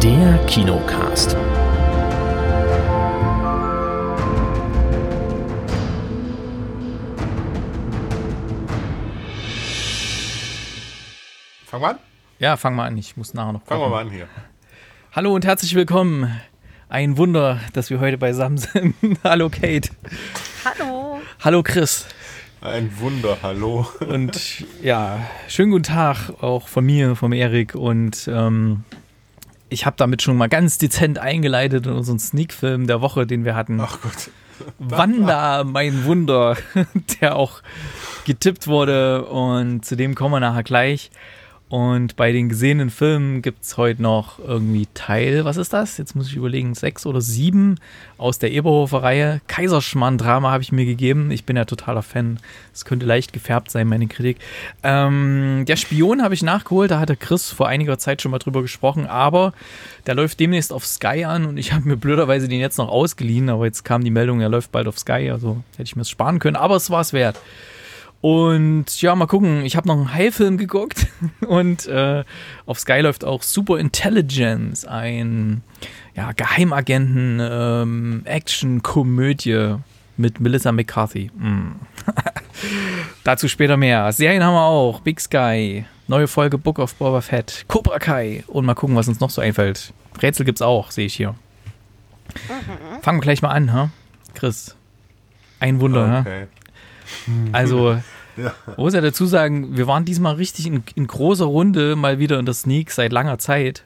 Der Kinocast. Fangen wir an? Ja, fangen wir an. Ich muss nachher noch Fangen wir mal an hier. Hallo und herzlich willkommen. Ein Wunder, dass wir heute beisammen sind. Hallo Kate. Hallo. Hallo Chris. Ein Wunder, hallo. Und ja, schönen guten Tag auch von mir, vom Erik. Und ich habe damit schon mal ganz dezent eingeleitet in unseren Sneak-Film der Woche, den wir hatten. Ach Gott. Wanda, mein Wunder, der auch getippt wurde. Und zu dem kommen wir nachher gleich. Und bei den gesehenen Filmen gibt es heute noch irgendwie was ist das? Jetzt muss ich überlegen, 6 oder 7 aus der Eberhofer-Reihe. Kaiserschmarrn-Drama habe ich mir gegeben. Ich bin ja totaler Fan. Es könnte leicht gefärbt sein, meine Kritik. Der Spion habe ich nachgeholt. Da hatte Chris vor einiger Zeit schon mal drüber gesprochen. Aber der läuft demnächst auf Sky an. Und ich habe mir blöderweise den jetzt noch ausgeliehen. Aber jetzt kam die Meldung, er läuft bald auf Sky. Also hätte ich mir es sparen können. Aber es war es wert. Und ja, mal gucken, ich habe noch einen Hai-Film geguckt und auf Sky läuft auch Super Intelligence, ein Geheimagenten-Action-Komödie mit Melissa McCarthy. Dazu später mehr. Serien haben wir auch, Big Sky, neue Folge Book of Boba Fett, Cobra Kai und mal gucken, was uns noch so einfällt. Rätsel gibt's auch, sehe ich hier. Fangen wir gleich mal an, ha? Chris, ein Wunder, Okay. Also, Ja. man muss ja dazu sagen, wir waren diesmal richtig in großer Runde mal wieder in der Sneak seit langer Zeit.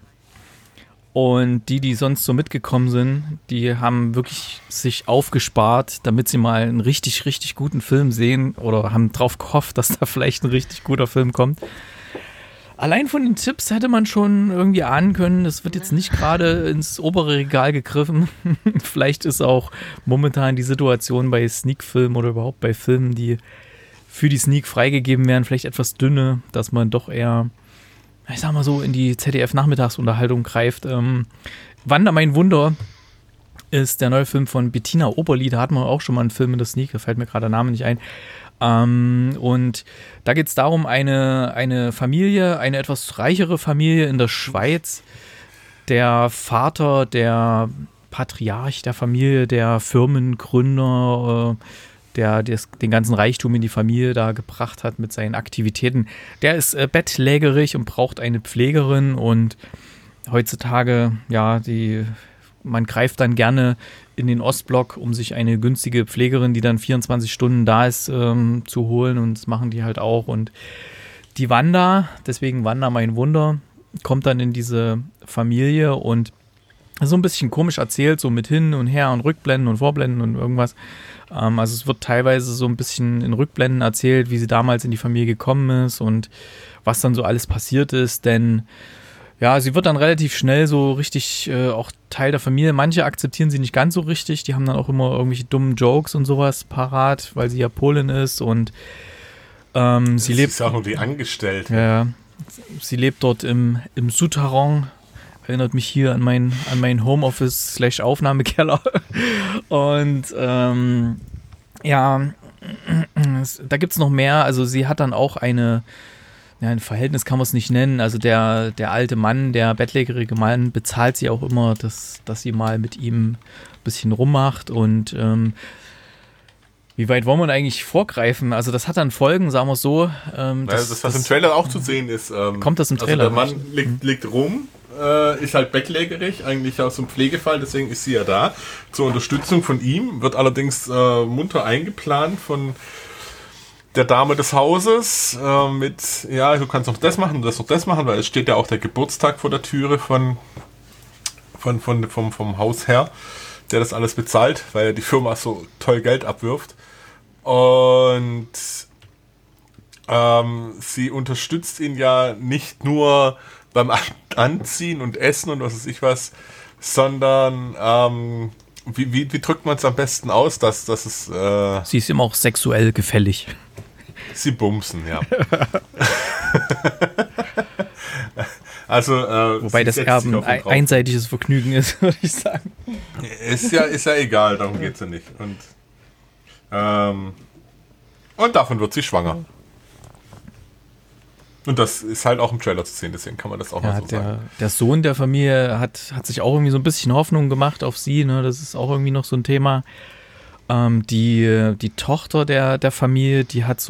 Und die sonst so mitgekommen sind, die haben wirklich sich aufgespart, damit sie mal einen richtig, richtig guten Film sehen oder haben drauf gehofft, dass da vielleicht ein richtig guter Film kommt. Allein von den Tipps hätte man schon irgendwie ahnen können, das wird jetzt nicht gerade ins obere Regal gegriffen. Vielleicht ist auch momentan die Situation bei Sneak-Filmen oder überhaupt bei Filmen, die für die Sneak freigegeben werden, vielleicht etwas dünne, dass man doch eher, ich sag mal so, in die ZDF-Nachmittagsunterhaltung greift. Wanda, mein Wunder ist der neue Film von Bettina Oberli. Da hatten wir auch schon mal einen Film in der Sneak, da fällt mir gerade der Name nicht ein. Und da geht es darum, eine Familie, eine etwas reichere Familie in der Schweiz. Der Vater, der Patriarch der Familie, der Firmengründer, der den ganzen Reichtum in die Familie da gebracht hat mit seinen Aktivitäten, der ist bettlägerig und braucht eine Pflegerin. Und heutzutage, man greift dann gerne in den Ostblock, um sich eine günstige Pflegerin, die dann 24 Stunden da ist, zu holen. Und das machen die halt auch. Und die Wanda, deswegen Wanda, mein Wunder, kommt dann in diese Familie und so ein bisschen komisch erzählt, so mit Hin und Her und Rückblenden und Vorblenden und irgendwas. Also es wird teilweise so ein bisschen in Rückblenden erzählt, wie sie damals in die Familie gekommen ist und was dann so alles passiert ist. Denn ja, sie wird dann relativ schnell so richtig auch Teil der Familie. Manche akzeptieren sie nicht ganz so richtig. Die haben dann auch immer irgendwelche dummen Jokes und sowas parat, weil sie ja Polin ist und sie lebt. Das ist auch nur die Angestellte. Ja, sie lebt dort im Souterrain. Erinnert mich hier an mein Homeoffice/Aufnahmekeller. Und da gibt es noch mehr. Also sie hat dann auch ein Verhältnis kann man es nicht nennen. Also der alte Mann, der bettlägerige Mann, bezahlt sie auch immer, dass sie mal mit ihm ein bisschen rummacht. Und wie weit wollen wir denn eigentlich vorgreifen? Also das hat dann Folgen, sagen wir es so. Das, was im Trailer auch zu sehen ist. Kommt das im Trailer? Also der Mann liegt rum, ist halt bettlägerig, eigentlich aus dem Pflegefall, deswegen ist sie ja da. Zur Unterstützung von ihm, wird allerdings munter eingeplant von der Dame des Hauses mit, du kannst noch das machen, weil es steht ja auch der Geburtstag vor der Türe vom Hausherr, der das alles bezahlt, weil die Firma so toll Geld abwirft. Und sie unterstützt ihn ja nicht nur beim Anziehen und Essen und was weiß ich was, sondern wie drückt man es am besten aus, dass es... Sie ist immer auch sexuell gefällig. Sie bumsen, ja. Also, wobei das eher ein einseitiges Vergnügen ist, würde ich sagen. Ist ja egal, darum geht es ja nicht. Und davon wird sie schwanger. Und das ist halt auch im Trailer zu sehen, deswegen kann man das auch mal so sagen. Der Sohn der Familie hat sich auch irgendwie so ein bisschen Hoffnung gemacht auf sie, ne? Das ist auch irgendwie noch so ein Thema. Die Tochter der Familie, die hat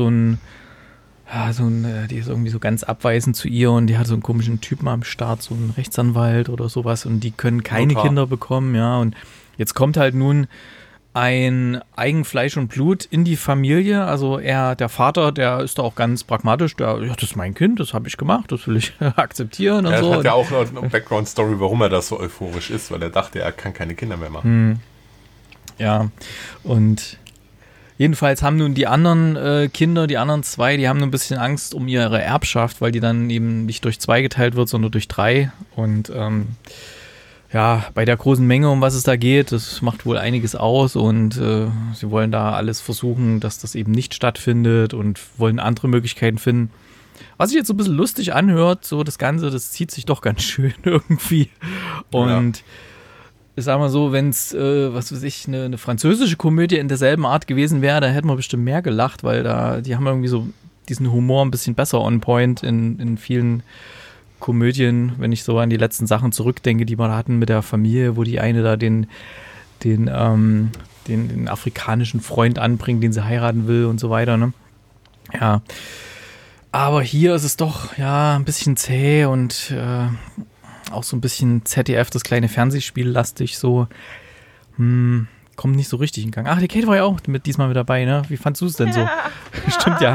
die ist irgendwie so ganz abweisend zu ihr und die hat so einen komischen Typen am Start, so einen Rechtsanwalt oder sowas und die können keine Kinder bekommen, ja. Und jetzt kommt halt nun ein Eigenfleisch und Blut in die Familie. Also der Vater, der ist da auch ganz pragmatisch. Das ist mein Kind, das habe ich gemacht, das will ich akzeptieren und so. Er hat ja auch noch eine Background-Story, warum er da so euphorisch ist, weil er dachte, er kann keine Kinder mehr machen. Ja, und jedenfalls haben nun die anderen Kinder, die anderen zwei, die haben nur ein bisschen Angst um ihre Erbschaft, weil die dann eben nicht durch 2 geteilt wird, sondern durch 3. Und bei der großen Menge, um was es da geht, das macht wohl einiges aus und sie wollen da alles versuchen, dass das eben nicht stattfindet und wollen andere Möglichkeiten finden. Was sich jetzt so ein bisschen lustig anhört, so das Ganze, das zieht sich doch ganz schön irgendwie. Und ich sag mal so, wenn es, eine französische Komödie in derselben Art gewesen wäre, da hätten wir bestimmt mehr gelacht, weil die haben irgendwie so diesen Humor ein bisschen besser on point in vielen Komödien, wenn ich so an die letzten Sachen zurückdenke, die wir hatten mit der Familie, wo die eine da den afrikanischen Freund anbringt, den sie heiraten will und so weiter, ne? Ja. Aber hier ist es doch, ein bisschen zäh und auch so ein bisschen ZDF, das kleine Fernsehspiel lastig, so kommt nicht so richtig in Gang. Ach, die Kate war ja auch diesmal mit dabei, ne? Wie fandst du es denn so? Stimmt ja.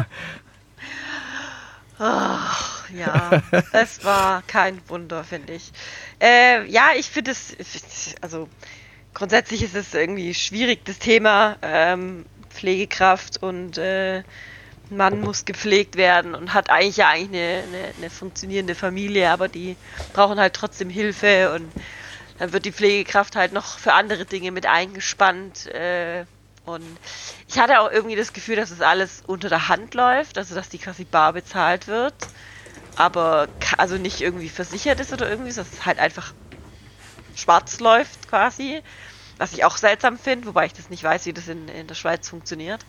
Ach, ja, es war kein Wunder, finde ich. Ich finde also grundsätzlich ist es irgendwie schwierig, das Thema Pflegekraft und Mann muss gepflegt werden und hat eigentlich eine funktionierende Familie, aber die brauchen halt trotzdem Hilfe und dann wird die Pflegekraft halt noch für andere Dinge mit eingespannt. Und ich hatte auch irgendwie das Gefühl, dass es alles unter der Hand läuft, also dass die quasi bar bezahlt wird, aber also nicht irgendwie versichert ist oder irgendwie, dass es halt einfach schwarz läuft quasi, was ich auch seltsam finde, wobei ich das nicht weiß, wie das in der Schweiz funktioniert.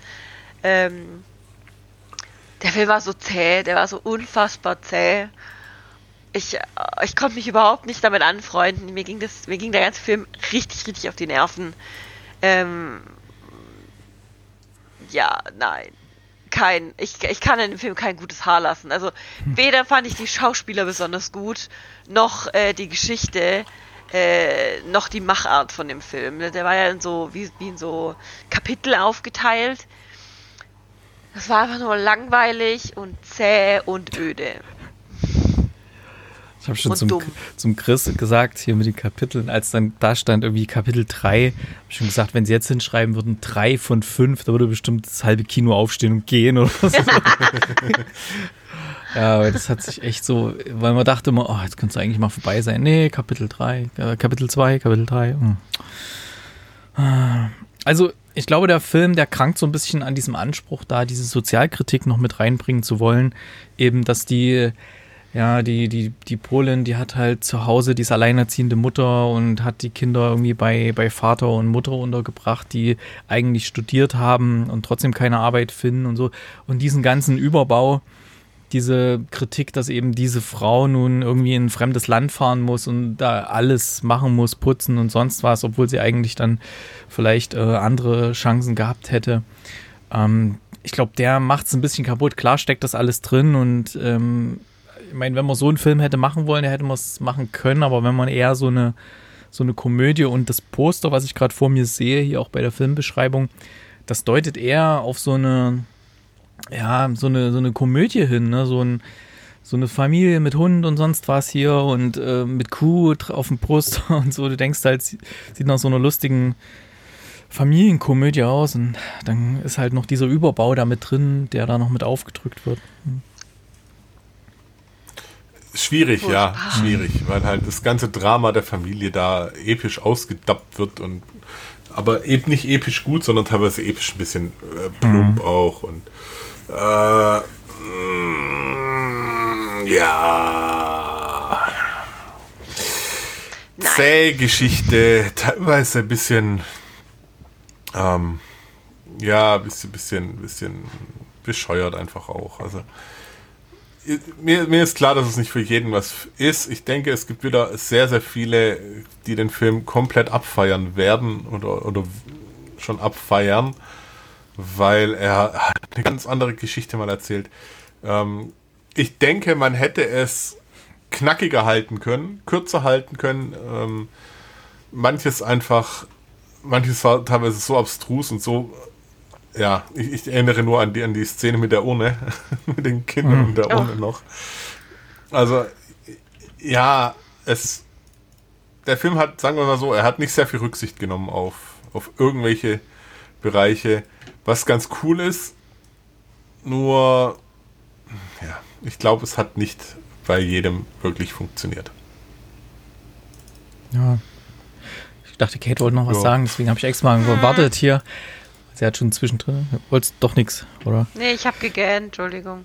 Der Film war so zäh, der war so unfassbar zäh. Ich konnte mich überhaupt nicht damit anfreunden. Mir ging der ganze Film richtig, richtig auf die Nerven. Nein. Ich kann in dem Film kein gutes Haar lassen. Also weder fand ich die Schauspieler besonders gut, noch die Geschichte, noch die Machart von dem Film. Der war ja wie in so Kapitel aufgeteilt. Das war einfach nur langweilig und zäh und öde. Ich habe schon zum Chris gesagt, hier mit den Kapiteln, als dann da stand irgendwie Kapitel 3, habe ich schon gesagt, wenn sie jetzt hinschreiben würden 3 von 5, da würde bestimmt das halbe Kino aufstehen und gehen oder so. Ja, aber das hat sich echt so, weil man dachte immer, jetzt könnte es eigentlich mal vorbei sein. Nee, Kapitel 3, Kapitel 2, Kapitel 3. Also, ich glaube, der Film, der krankt so ein bisschen an diesem Anspruch da, diese Sozialkritik noch mit reinbringen zu wollen. Eben, dass die Polin, die hat halt zu Hause, die ist alleinerziehende Mutter und hat die Kinder irgendwie bei Vater und Mutter untergebracht, die eigentlich studiert haben und trotzdem keine Arbeit finden und so. Und diesen ganzen Überbau, diese Kritik, dass eben diese Frau nun irgendwie in ein fremdes Land fahren muss und da alles machen muss, putzen und sonst was, obwohl sie eigentlich dann vielleicht andere Chancen gehabt hätte. Ich glaube, der macht es ein bisschen kaputt. Klar steckt das alles drin und ich meine, wenn man so einen Film hätte machen wollen, hätte man es machen können, aber wenn man eher so eine Komödie und das Poster, was ich gerade vor mir sehe, hier auch bei der Filmbeschreibung, das deutet eher auf so eine Komödie hin, ne? So eine Familie mit Hund und sonst was hier und mit Kuh auf dem Poster und so. Du denkst halt, sieht nach so einer lustigen Familienkomödie aus und dann ist halt noch dieser Überbau da mit drin, der da noch mit aufgedrückt wird. Schwierig, weil halt das ganze Drama der Familie da episch ausgedappt wird aber eben nicht episch gut, sondern teilweise episch ein bisschen plump auch und zähe Geschichte, teilweise ein bisschen bisschen bescheuert einfach auch. Also mir ist klar, dass es nicht für jeden was ist. Ich denke, es gibt wieder sehr, sehr viele, die den Film komplett abfeiern werden oder schon abfeiern, weil er eine ganz andere Geschichte mal erzählt. Ich denke, man hätte es knackiger halten können, kürzer halten können. Manches war teilweise so abstrus und so. Ja, ich erinnere nur an die Szene mit der Urne, mit den Kindern und der Urne noch. Also, ja, der Film hat, sagen wir mal so, er hat nicht sehr viel Rücksicht genommen auf irgendwelche Bereiche, was ganz cool ist. Nur, ja, ich glaube, es hat nicht bei jedem wirklich funktioniert. Ja. Ich dachte, Kate wollte noch was sagen, deswegen habe ich extra mal gewartet hier. Sie hat schon zwischendrin. Wolltest doch nichts, oder? Nee, ich habe gegähnt, Entschuldigung.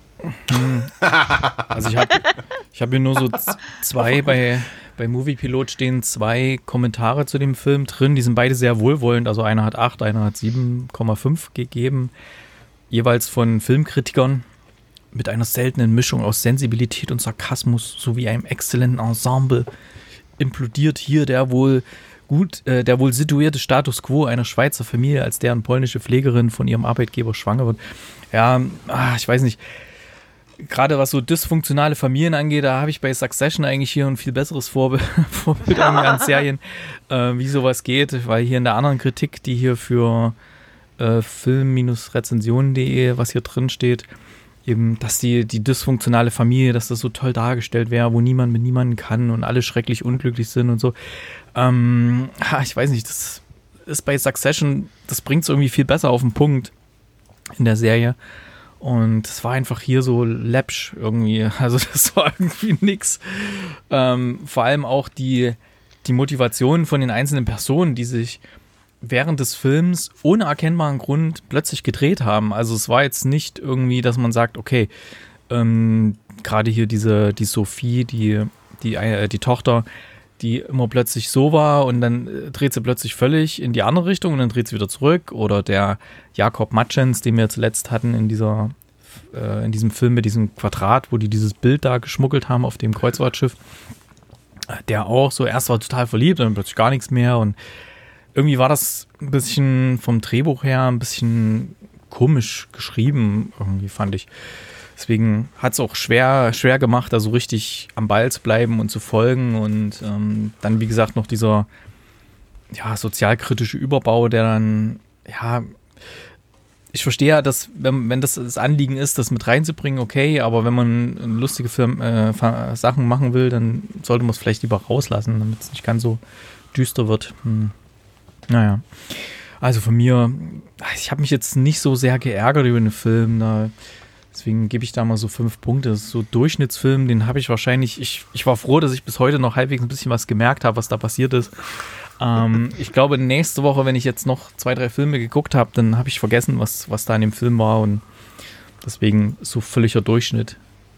Also ich hab hier nur so zwei, bei Moviepilot stehen 2 Kommentare zu dem Film drin. Die sind beide sehr wohlwollend. Also einer hat 8, einer hat 7,5 gegeben. Jeweils von Filmkritikern mit einer seltenen Mischung aus Sensibilität und Sarkasmus sowie einem exzellenten Ensemble implodiert hier der wohl situierte Status quo einer Schweizer Familie, als deren polnische Pflegerin von ihrem Arbeitgeber schwanger wird. Ja, ich weiß nicht. Gerade was so dysfunktionale Familien angeht, da habe ich bei Succession eigentlich hier ein viel besseres Vorbild an Serien, wie sowas geht, weil hier in der anderen Kritik, die hier für film-rezensionen.de, was hier drin steht, eben, dass die dysfunktionale Familie, dass das so toll dargestellt wäre, wo niemand mit niemandem kann und alle schrecklich unglücklich sind und so. Ich weiß nicht, das ist bei Succession, das bringt es irgendwie viel besser auf den Punkt in der Serie. Und es war einfach hier so läppsch irgendwie. Also das war irgendwie nix. Vor allem auch die Motivation von den einzelnen Personen, die sich während des Films ohne erkennbaren Grund plötzlich gedreht haben. Also es war jetzt nicht irgendwie, dass man sagt, okay, gerade hier die Sophie, die Tochter, die immer plötzlich so war und dann dreht sie plötzlich völlig in die andere Richtung und dann dreht sie wieder zurück. Oder der Jakob Matschens, den wir zuletzt hatten in diesem Film mit diesem Quadrat, wo die dieses Bild da geschmuggelt haben auf dem Kreuzfahrtschiff, der auch so erst war total verliebt und dann plötzlich gar nichts mehr. Und irgendwie war das ein bisschen vom Drehbuch her ein bisschen komisch geschrieben, irgendwie fand ich. Deswegen hat es auch schwer gemacht, da so richtig am Ball zu bleiben und zu folgen. Und dann, wie gesagt, noch dieser sozialkritische Überbau, der dann, ich verstehe ja, dass, wenn das Anliegen ist, das mit reinzubringen, okay, aber wenn man lustige Sachen machen will, dann sollte man es vielleicht lieber rauslassen, damit es nicht ganz so düster wird. Naja, also von mir, ich habe mich jetzt nicht so sehr geärgert über den Film, deswegen gebe ich da mal so 5 Punkte. Das ist so Durchschnittsfilm, den habe ich wahrscheinlich, ich war froh, dass ich bis heute noch halbwegs ein bisschen was gemerkt habe, was da passiert ist. Ich glaube, nächste Woche, wenn ich jetzt noch 2, 3 Filme geguckt habe, dann habe ich vergessen, was da in dem Film war und deswegen so völliger Durchschnitt.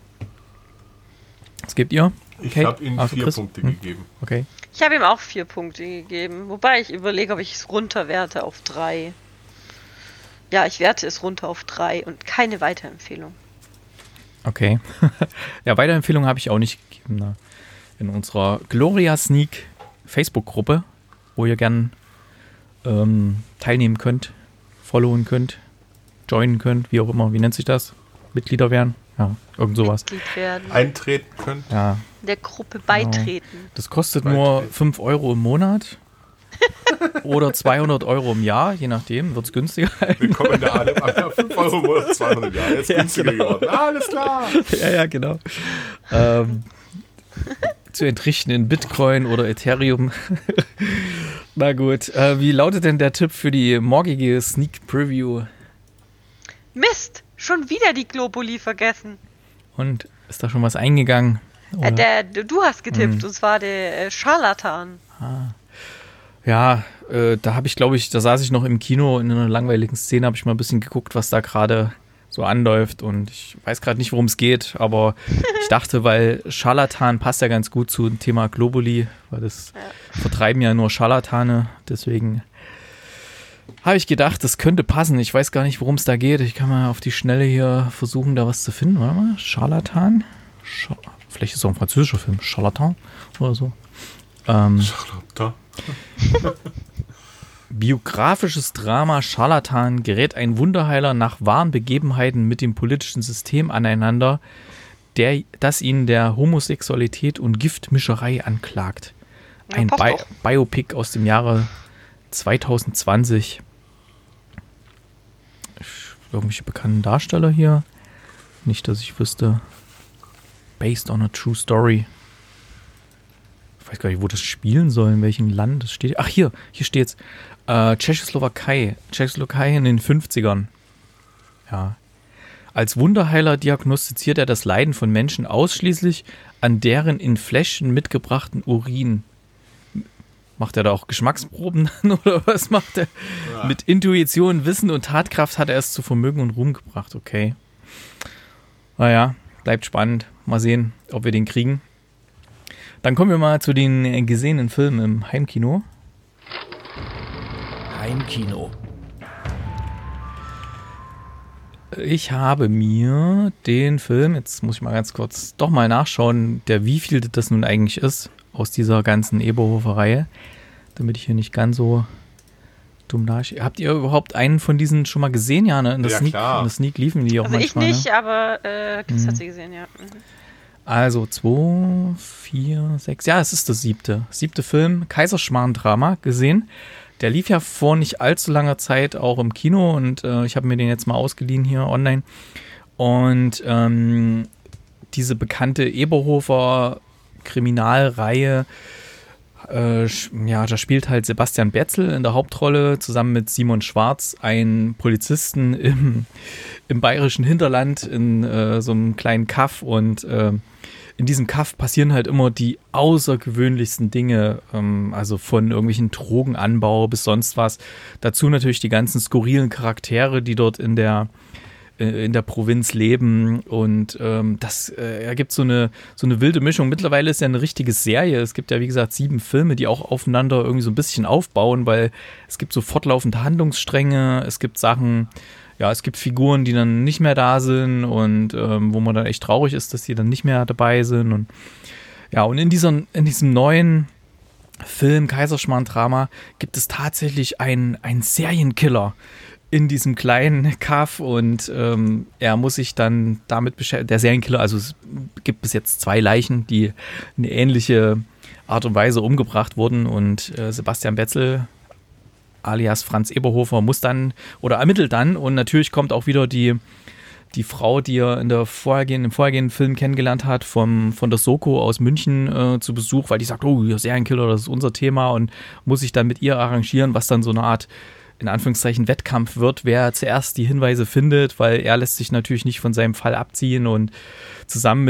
Was gebt ihr? Ich habe ihm 4 Punkte gegeben. Okay. Ich habe ihm auch 4 Punkte gegeben, wobei ich überlege, ob ich es runterwerte auf 3. Ja, ich werte es runter auf 3 und keine Weiterempfehlung. Okay. Ja, Weiterempfehlung habe ich auch nicht gegeben. Ne? In unserer Gloria Sneak Facebook-Gruppe, wo ihr gern teilnehmen könnt, followen könnt, joinen könnt, wie auch immer. Wie nennt sich das? Mitglieder werden? Ja, irgend sowas. Mitglied werden. Eintreten könnt. Ja. Der Gruppe beitreten. Genau. Das kostet nur 5 Euro im Monat. Oder 200 Euro im Jahr, je nachdem, wird es günstiger. Willkommen in der ALM. 5 Euro im Monat, 200 im Jahr. Jetzt günstiger geworden. Alles klar. Ja, genau. Zu entrichten in Bitcoin oder Ethereum. Na gut. Wie lautet denn der Tipp für die morgige Sneak Preview? Mist! Schon wieder die Globuli vergessen. Und ist da schon was eingegangen? Du hast getippt, und zwar der Scharlatan. Ja, da habe ich, glaube ich, da saß ich noch im Kino in einer langweiligen Szene, habe ich mal ein bisschen geguckt, was da gerade so anläuft und ich weiß gerade nicht, worum es geht, aber ich dachte, weil Scharlatan passt ja ganz gut zu dem Thema Globuli, weil das vertreiben ja nur Scharlatane, deswegen habe ich gedacht, das könnte passen. Ich weiß gar nicht, worum es da geht. Ich kann mal auf die Schnelle hier versuchen, da was zu finden. Warte mal, Charlatan? Vielleicht ist es auch ein französischer Film. Charlatan oder so. Charlatan. Biografisches Drama Charlatan gerät ein Wunderheiler nach wahren Begebenheiten mit dem politischen System aneinander, das ihn der Homosexualität und Giftmischerei anklagt. Ja, Ein passt doch. Biopic aus dem Jahre 2020. Irgendwelche bekannten Darsteller hier. Nicht, dass ich wüsste. Based on a true story. Ich weiß gar nicht, wo das spielen soll, in welchem Land das steht. Ach, hier steht's. Tschechoslowakei. Tschechoslowakei in den 50ern. Ja. Als Wunderheiler diagnostiziert er das Leiden von Menschen ausschließlich an deren in Fläschchen mitgebrachten Urin. Macht er da auch Geschmacksproben oder was macht er? Ja. Mit Intuition, Wissen und Tatkraft hat er es zu Vermögen und Ruhm gebracht. Okay. Naja, bleibt spannend. Mal sehen, ob wir den kriegen. Dann kommen wir mal zu den gesehenen Filmen im Heimkino. Heimkino. Ich habe mir den Film, jetzt muss ich mal ganz kurz doch mal nachschauen, der wievielte das nun eigentlich ist, aus dieser ganzen Eberhofer-Reihe, damit ich hier nicht ganz so dumm dastehe. Habt ihr überhaupt einen von diesen schon mal gesehen? Ja, ne? In der Sneak liefen die auch also manchmal. Ich nicht, ne? aber Chris hat sie gesehen, ja. Also 2, 4, 6, ja, es ist das siebte Film, Kaiserschmarrn-Drama gesehen. Der lief ja vor nicht allzu langer Zeit auch im Kino und ich habe mir den jetzt mal ausgeliehen hier online. Und diese bekannte Eberhofer Kriminalreihe, da spielt halt Sebastian Betzel in der Hauptrolle zusammen mit Simon Schwarz, einen Polizisten im bayerischen Hinterland in so einem kleinen Kaff und in diesem Kaff passieren halt immer die außergewöhnlichsten Dinge, also von irgendwelchen Drogenanbau bis sonst was. Dazu natürlich die ganzen skurrilen Charaktere, die dort in der Provinz leben und das ergibt so eine wilde Mischung. Mittlerweile ist ja eine richtige Serie. Es gibt ja, wie gesagt, 7 Filme, die auch aufeinander irgendwie so ein bisschen aufbauen, weil es gibt so fortlaufende Handlungsstränge, es gibt Sachen, ja, es gibt Figuren, die dann nicht mehr da sind und wo man dann echt traurig ist, dass die dann nicht mehr dabei sind. Und ja, und in diesem neuen Film Kaiserschmarrn-Drama gibt es tatsächlich einen Serienkiller in diesem kleinen Kaff und er muss sich dann damit beschäftigen. Der Serienkiller, also es gibt bis jetzt 2 Leichen, die in eine ähnliche Art und Weise umgebracht wurden und Sebastian Betzel alias Franz Eberhofer muss dann oder ermittelt dann und natürlich kommt auch wieder die Frau, die er im vorhergehenden Film kennengelernt hat, von der Soko aus München zu Besuch, weil die sagt, oh, ihr Serienkiller, das ist unser Thema und muss sich dann mit ihr arrangieren, was dann so eine Art, in Anführungszeichen, Wettkampf wird, wer zuerst die Hinweise findet, weil er lässt sich natürlich nicht von seinem Fall abziehen und zusammen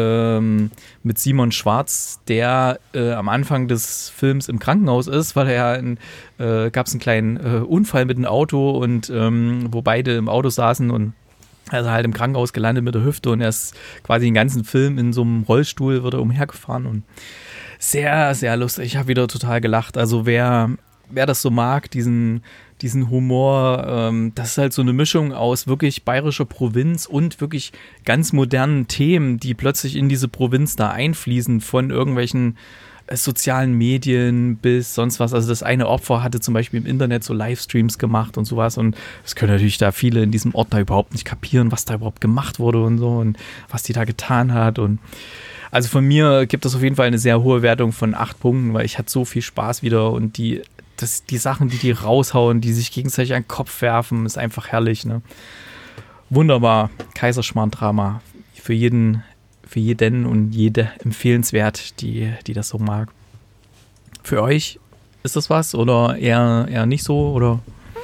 mit Simon Schwarz, der am Anfang des Films im Krankenhaus ist, weil gab es einen kleinen Unfall mit einem Auto und wo beide im Auto saßen und also halt im Krankenhaus gelandet mit der Hüfte und er ist quasi den ganzen Film in so einem Rollstuhl, wird er umhergefahren und sehr, sehr lustig. Ich habe wieder total gelacht. Also wer das so mag, diesen Humor, das ist halt so eine Mischung aus wirklich bayerischer Provinz und wirklich ganz modernen Themen, die plötzlich in diese Provinz da einfließen, von irgendwelchen sozialen Medien bis sonst was. Also das eine Opfer hatte zum Beispiel im Internet so Livestreams gemacht und sowas und es können natürlich da viele in diesem Ort da überhaupt nicht kapieren, was da überhaupt gemacht wurde und so und was die da getan hat und also von mir gibt es auf jeden Fall eine sehr hohe Wertung von 8 Punkten, weil ich hatte so viel Spaß wieder und die Sachen, die raushauen, die sich gegenseitig an den Kopf werfen, ist einfach herrlich, ne? Wunderbar, Kaiserschmarrn-Drama. Für jeden und jede empfehlenswert, die das so mag. Für euch ist das was oder eher nicht so, oder?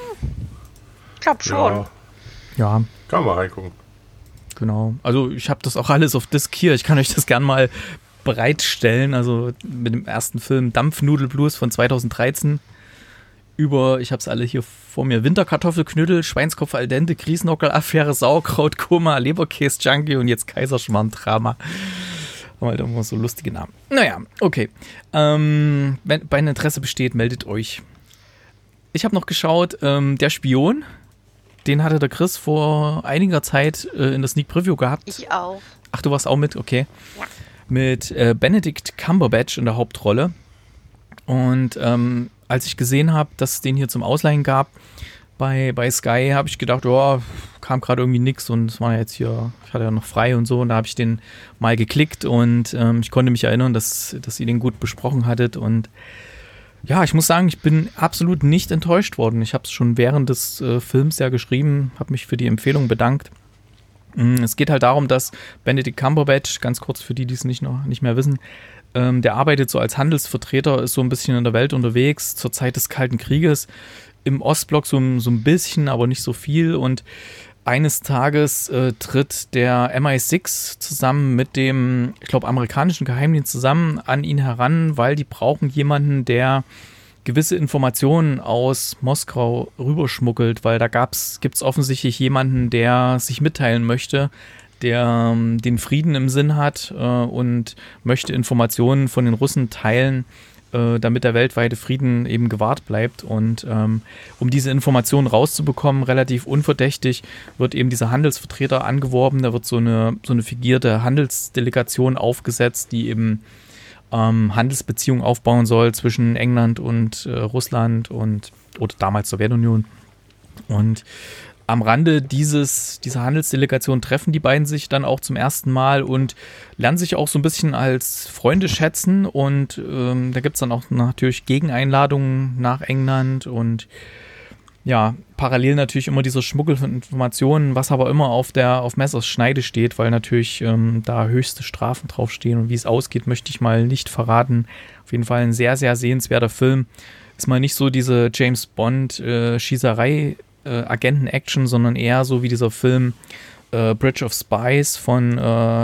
Ich glaube schon. Ja. Kann man reingucken. Genau. Also ich habe das auch alles auf Disc hier. Ich kann euch das gern mal bereitstellen. Also mit dem ersten Film Dampfnudelblues von 2013 ich habe es alle hier vor mir, Winterkartoffelknödel, Schweinskopf al dente, Grießnockel-Affäre, Sauerkraut, Koma, Leberkäse-Junkie und jetzt Kaiserschmarrn-Drama. Haben halt immer so lustige Namen. Naja, okay. Wenn bei Interesse besteht, meldet euch. ich habe noch geschaut, der Spion, den hatte der Chris vor einiger Zeit in der Sneak Preview gehabt. Ich auch. Ach, du warst auch mit? Okay. Ja. Mit Benedict Cumberbatch in der Hauptrolle. Und als ich gesehen habe, dass es den hier zum Ausleihen gab bei Sky, habe ich gedacht, kam gerade irgendwie nix und es war jetzt hier, ich hatte ja noch frei und so, und da habe ich den mal geklickt und ich konnte mich erinnern, dass ihr den gut besprochen hattet, und ja, ich muss sagen, ich bin absolut nicht enttäuscht worden. Ich habe es schon während des Films ja geschrieben, habe mich für die Empfehlung bedankt. Es geht halt darum, dass Benedict Cumberbatch, ganz kurz für die, die es nicht mehr wissen, der arbeitet so als Handelsvertreter, ist so ein bisschen in der Welt unterwegs, zur Zeit des Kalten Krieges, im Ostblock so ein bisschen, aber nicht so viel, und eines Tages tritt der MI6 zusammen mit dem, ich glaube, amerikanischen Geheimdienst zusammen an ihn heran, weil die brauchen jemanden, der gewisse Informationen aus Moskau rüberschmuggelt, weil da gibt es offensichtlich jemanden, der sich mitteilen möchte, der den Frieden im Sinn hat und möchte Informationen von den Russen teilen, damit der weltweite Frieden eben gewahrt bleibt. Und um diese Informationen rauszubekommen, relativ unverdächtig, wird eben dieser Handelsvertreter angeworben. Da wird so eine fingierte Handelsdelegation aufgesetzt, die eben Handelsbeziehungen aufbauen soll zwischen England und Russland oder damals Sowjetunion. Und am Rande dieser Handelsdelegation treffen die beiden sich dann auch zum ersten Mal und lernen sich auch so ein bisschen als Freunde schätzen. Und da gibt es dann auch natürlich Gegeneinladungen nach England und ja, parallel natürlich immer dieser Schmuggel von Informationen, was aber immer auf Messers Schneide steht, weil natürlich da höchste Strafen draufstehen, und wie es ausgeht, möchte ich mal nicht verraten. Auf jeden Fall ein sehr, sehr sehenswerter Film. Ist mal nicht so diese James Bond Schießerei Agenten-Action, sondern eher so wie dieser Film Bridge of Spies von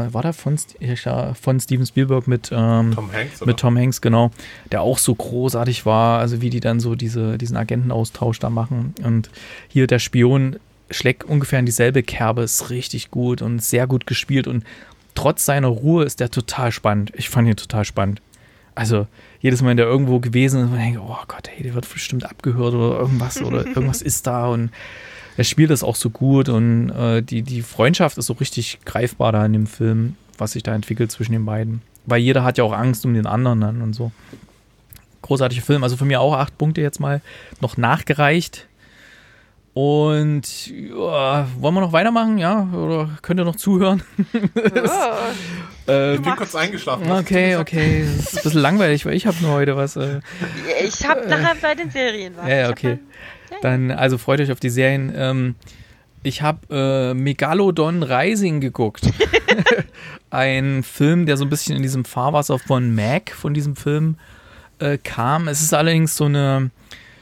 Steven Spielberg mit Tom Hanks, mit Tom Hanks, genau, der auch so großartig war, also wie die dann so diesen Agentenaustausch da machen. Und hier der Spion schlägt ungefähr in dieselbe Kerbe, ist richtig gut und sehr gut gespielt, und trotz seiner Ruhe ist der total spannend. Ich fand ihn total spannend. Also jedes Mal, wenn der irgendwo gewesen ist, man denkt, oh Gott, hey, der wird bestimmt abgehört oder irgendwas ist da, und er spielt das auch so gut, und die Freundschaft ist so richtig greifbar da in dem Film, was sich da entwickelt zwischen den beiden. Weil jeder hat ja auch Angst um den anderen dann und so. Großartiger Film, also von mir auch 8 Punkte jetzt mal noch nachgereicht. Und ja, wollen wir noch weitermachen, ja? Oder könnt ihr noch zuhören? Ich bin kurz eingeschlafen. Okay. Das ist ein bisschen langweilig, weil ich habe nur heute was. Ich habe nachher bei den Serien was. Ja, okay. Dann, also freut euch auf die Serien. Ich habe Megalodon Rising geguckt. Ein Film, der so ein bisschen in diesem Fahrwasser von Mac, von diesem Film, kam. Es ist allerdings so eine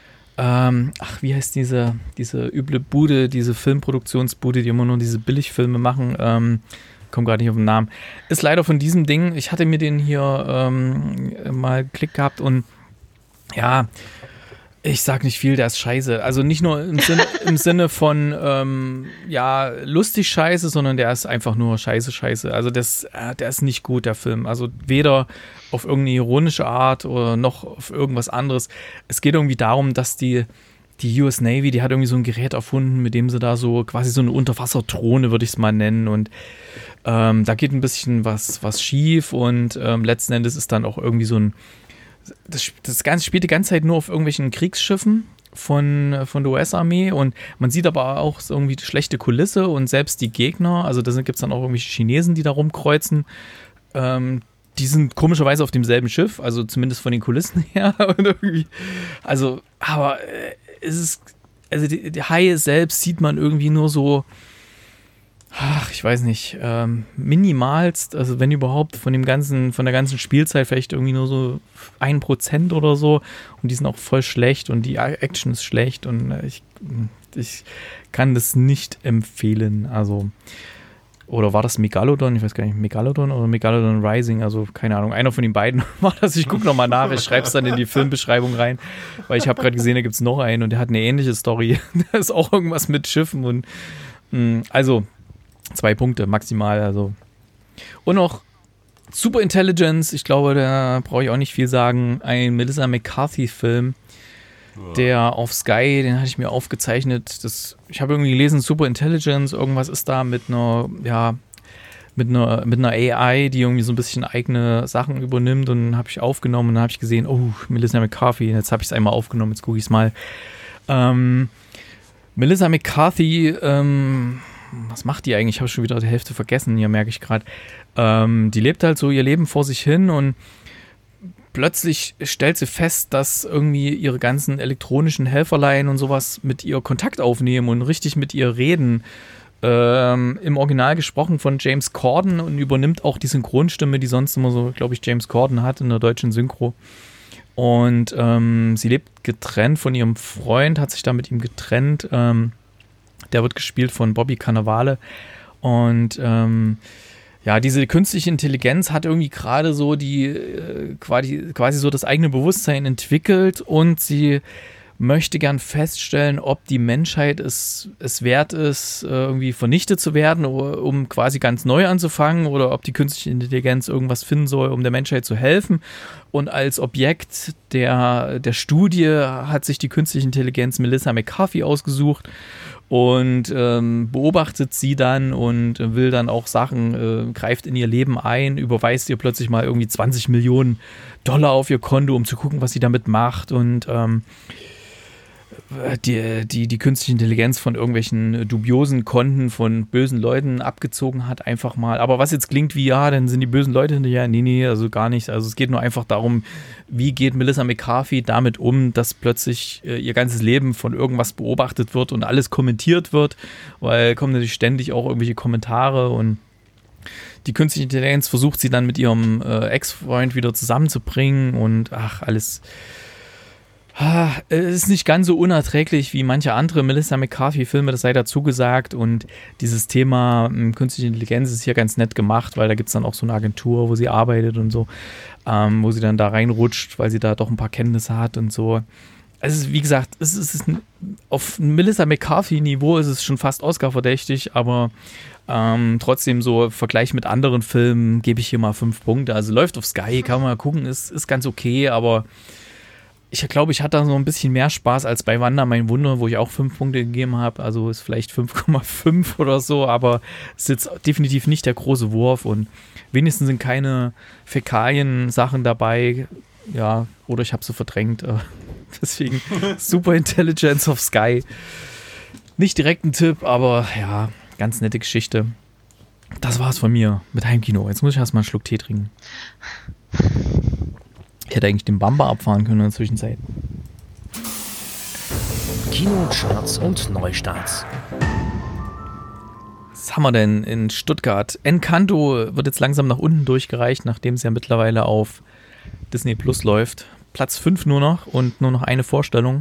wie heißt diese üble Bude, diese Filmproduktionsbude, die immer nur diese Billigfilme machen, komme gerade nicht auf den Namen. Ist leider von diesem Ding, ich hatte mir den hier mal Klick gehabt, und ja, ich sag nicht viel, der ist scheiße. Also nicht nur im Sinne von lustig scheiße, sondern der ist einfach nur scheiße. Also der ist nicht gut, der Film. Also weder auf irgendeine ironische Art oder noch auf irgendwas anderes. Es geht irgendwie darum, dass die US Navy, die hat irgendwie so ein Gerät erfunden, mit dem sie da so quasi so eine Unterwasserdrohne, würde ich es mal nennen, und da geht ein bisschen was schief, und letzten Endes ist dann auch irgendwie so ein das Ganze spielt die ganze Zeit nur auf irgendwelchen Kriegsschiffen von der US-Armee, und man sieht aber auch irgendwie schlechte Kulisse, und selbst die Gegner, also da gibt es dann auch irgendwelche Chinesen, die da rumkreuzen, die sind komischerweise auf demselben Schiff, also zumindest von den Kulissen her. Und irgendwie, also, aber die Haie selbst sieht man irgendwie nur so, ich weiß nicht, minimalst, also wenn überhaupt von der ganzen Spielzeit vielleicht irgendwie nur so 1% oder so, und die sind auch voll schlecht und die Action ist schlecht, und ich kann das nicht empfehlen, also, oder war das Megalodon? Ich weiß gar nicht, Megalodon oder Megalodon Rising, also keine Ahnung, einer von den beiden war das, ich gucke nochmal nach, ich schreibe es dann in die Filmbeschreibung rein, weil ich habe gerade gesehen, da gibt es noch einen, und der hat eine ähnliche Story, da ist auch irgendwas mit Schiffen, und also 2 Punkte maximal, also. Und noch Super Intelligence, ich glaube, da brauche ich auch nicht viel sagen. Ein Melissa McCarthy-Film, Der auf Sky, den hatte ich mir aufgezeichnet. Ich habe irgendwie gelesen, Super Intelligence, irgendwas ist da mit einer AI, die irgendwie so ein bisschen eigene Sachen übernimmt, und dann habe ich aufgenommen und dann habe ich gesehen, oh, Melissa McCarthy, jetzt habe ich es einmal aufgenommen, jetzt gucke ich es mal. Melissa McCarthy, was macht die eigentlich? Ich habe schon wieder die Hälfte vergessen, hier merke ich gerade. Die lebt halt so ihr Leben vor sich hin und plötzlich stellt sie fest, dass irgendwie ihre ganzen elektronischen Helferlein und sowas mit ihr Kontakt aufnehmen und richtig mit ihr reden. Im Original gesprochen von James Corden und übernimmt auch die Synchronstimme, die sonst immer so, glaube ich, James Corden hat in der deutschen Synchro. Und sie lebt getrennt von ihrem Freund, hat sich da mit ihm getrennt. Der wird gespielt von Bobby Cannavale. Und ja, diese künstliche Intelligenz hat irgendwie gerade so quasi so das eigene Bewusstsein entwickelt, und sie möchte gern feststellen, ob die Menschheit es wert ist, irgendwie vernichtet zu werden, um quasi ganz neu anzufangen, oder ob die künstliche Intelligenz irgendwas finden soll, um der Menschheit zu helfen. Und als Objekt der Studie hat sich die künstliche Intelligenz Melissa McCarthy ausgesucht und beobachtet sie dann und will dann auch Sachen, greift in ihr Leben ein, überweist ihr plötzlich mal irgendwie 20 Millionen Dollar auf ihr Konto, um zu gucken, was sie damit macht, und die künstliche Intelligenz von irgendwelchen dubiosen Konten von bösen Leuten abgezogen hat, einfach mal. Aber was jetzt klingt wie, ja, dann sind die bösen Leute hinterher. Nee, also gar nicht. Also es geht nur einfach darum, wie geht Melissa McCarthy damit um, dass plötzlich ihr ganzes Leben von irgendwas beobachtet wird und alles kommentiert wird, weil kommen natürlich ständig auch irgendwelche Kommentare, und die künstliche Intelligenz versucht sie dann mit ihrem Ex-Freund wieder zusammenzubringen, und alles. Es ist nicht ganz so unerträglich wie manche andere Melissa McCarthy-Filme, das sei dazu gesagt. Und dieses Thema künstliche Intelligenz ist hier ganz nett gemacht, weil da gibt es dann auch so eine Agentur, wo sie arbeitet und so, wo sie dann da reinrutscht, weil sie da doch ein paar Kenntnisse hat und so. Also wie gesagt, auf Melissa McCarthy-Niveau ist es schon fast Oscar-verdächtig, aber trotzdem so im Vergleich mit anderen Filmen gebe ich hier mal 5 Punkte. Also läuft auf Sky, kann man mal gucken, ist ganz okay, aber ich glaube, ich hatte da so ein bisschen mehr Spaß als bei Wanda, mein Wunder, wo ich auch 5 Punkte gegeben habe. Also ist vielleicht 5,5 oder so, aber ist jetzt definitiv nicht der große Wurf, und wenigstens sind keine Fäkalien-Sachen dabei. Ja, oder ich habe sie verdrängt. Deswegen Super Intelligence of Sky. Nicht direkt ein Tipp, aber ja, ganz nette Geschichte. Das war's von mir mit Heimkino. Jetzt muss ich erstmal einen Schluck Tee trinken. Ich hätte eigentlich den Bamba abfahren können in der Zwischenzeit. Kinocharts und Neustarts. Was haben wir denn in Stuttgart? Encanto wird jetzt langsam nach unten durchgereicht, nachdem es ja mittlerweile auf Disney Plus läuft. Platz 5 nur noch und nur noch eine Vorstellung.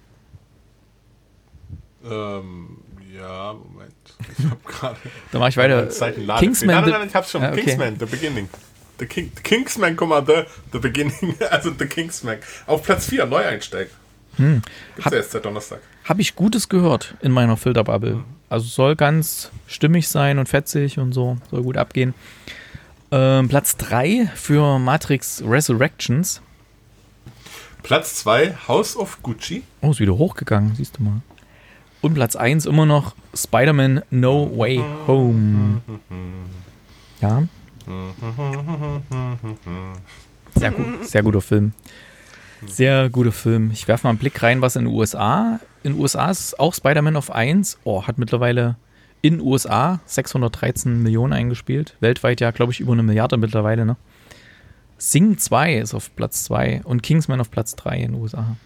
Ja, Moment. Ich hab gerade. Da mache ich weiter. Kingsman. Nein, ich hab's schon. Okay. Kingsman, The Beginning. The Kingsman, The Beginning, also The Kingsman. Auf Platz 4, Neueinsteig. Gibt's erst seit Donnerstag. Habe ich Gutes gehört in meiner Filterbubble. Also soll ganz stimmig sein und fetzig und so. Soll gut abgehen. Platz 3 für Matrix Resurrections. Platz 2, House of Gucci. Oh, ist wieder hochgegangen, siehst du mal. Und Platz 1 immer noch Spider-Man No Way Home. Ja. Sehr guter Film. Sehr guter Film. Ich werfe mal einen Blick rein, was in den USA. In den USA ist auch Spider-Man auf 1. Hat mittlerweile in den USA 613 Millionen eingespielt. Weltweit ja, glaube ich, über 1 Milliarde mittlerweile. Ne? Sing 2 ist auf Platz 2 und Kingsman auf Platz 3 in den USA.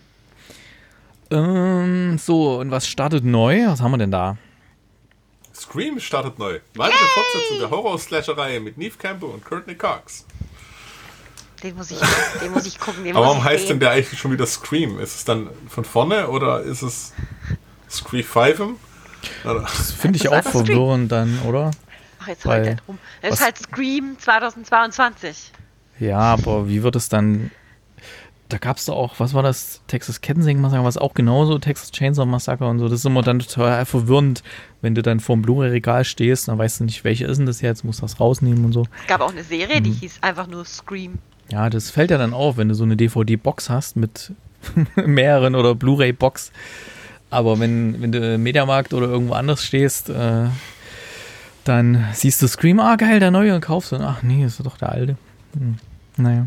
So, und was startet neu? Was haben wir denn da? Scream startet neu. Weitere Fortsetzung der Horror-Slasher-Reihe mit Neve Campbell und Courtney Cox. Den muss ich gucken. Aber warum heißt denn der eigentlich schon wieder Scream? Ist es dann von vorne oder ist es Scream 5? Das finde ich auch verwirrend dann, oder? Ach, jetzt heult er drum. Das ist halt Scream 2022. Ja, aber wie wird es dann... Da gab es doch auch, was war das? Texas Kensington Massaker, was auch genauso, Texas Chainsaw Massaker und so. Das ist immer dann total verwirrend, wenn du dann vor dem Blu-ray-Regal stehst, dann weißt du nicht, welche ist denn das jetzt, musst das rausnehmen und so. Es gab auch eine Serie, die hieß einfach nur Scream. Ja, das fällt ja dann auf, wenn du so eine DVD-Box hast mit mehreren oder Blu-ray-Box. Aber wenn du im Mediamarkt oder irgendwo anders stehst, dann siehst du Scream, geil, der neue, und kaufst du. Ach nee, ist doch der alte. Naja.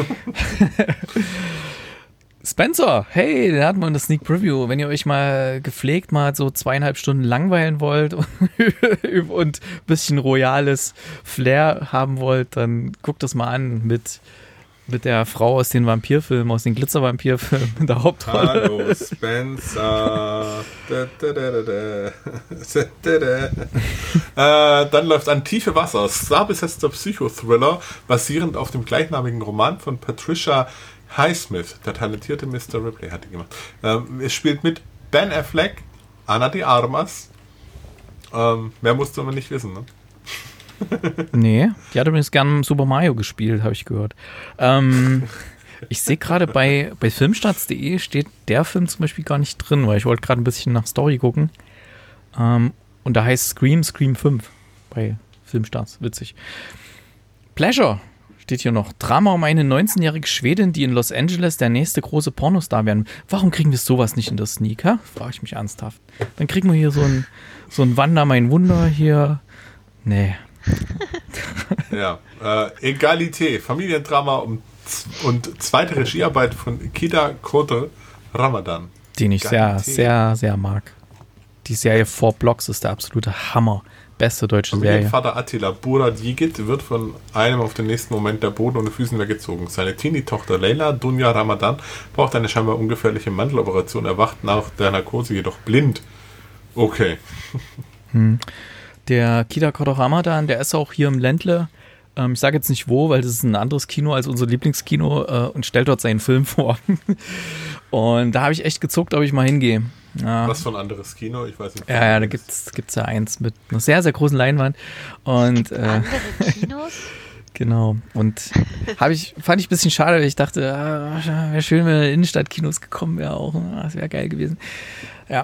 Spencer, hey, den hatten wir in der Sneak Preview. Wenn ihr euch mal gepflegt mal so 2,5 Stunden langweilen wollt und ein bisschen royales Flair haben wollt, dann guckt das mal an mit der Frau aus den Vampirfilmen, aus den Glitzer-Vampirfilmen in der Hauptrolle. Hallo Spencer. Dann läuft an Tiefe Wasser, starbesetzter Psychothriller, basierend auf dem gleichnamigen Roman von Patricia Highsmith, der talentierte Mr. Ripley, hat die gemacht. Es spielt mit Ben Affleck, Ana de Armas. Mehr musst du aber nicht wissen, ne? Nee, die hat übrigens gern Super Mario gespielt, habe ich gehört. Ich sehe gerade bei filmstarts.de steht der Film zum Beispiel gar nicht drin, weil ich wollte gerade ein bisschen nach Story gucken. Und da heißt Scream 5 bei Filmstarts. Witzig. Pleasure steht hier noch. Drama um eine 19-jährige Schwedin, die in Los Angeles der nächste große Pornostar werden. Warum kriegen wir sowas nicht in der Sneak? Frage ich mich ernsthaft. Dann kriegen wir hier so ein Wanda, mein Wunder hier. Nee. Ja, Egalité, Familiendrama und zweite Regiearbeit von Kida Kote Ramadan. Den ich sehr, sehr, sehr mag. Die Serie 4 Blocks ist der absolute Hammer. Beste deutsche Serie. Familienvater Attila Burat Yigit wird von einem auf den nächsten Moment der Boden unter Füßen weggezogen. Seine Teenie-Tochter Leila Dunja Ramadan braucht eine scheinbar ungefährliche Mandeloperation, erwacht nach der Narkose jedoch blind. Okay. Der Kida Koto Ramadan, der ist auch hier im Ländle. Ich sage jetzt nicht wo, weil das ist ein anderes Kino als unser Lieblingskino und stellt dort seinen Film vor. Und da habe ich echt gezuckt, ob ich mal hingehe. Ja. Was für ein anderes Kino? Ich weiß nicht. Ja, da gibt's ja eins mit einer sehr, sehr großen Leinwand. Und andere Kinos? Genau. Und fand ich ein bisschen schade, weil ich dachte, wäre schön, wenn wir in Innenstadtkinos gekommen wäre auch. Das wäre geil gewesen. Ja.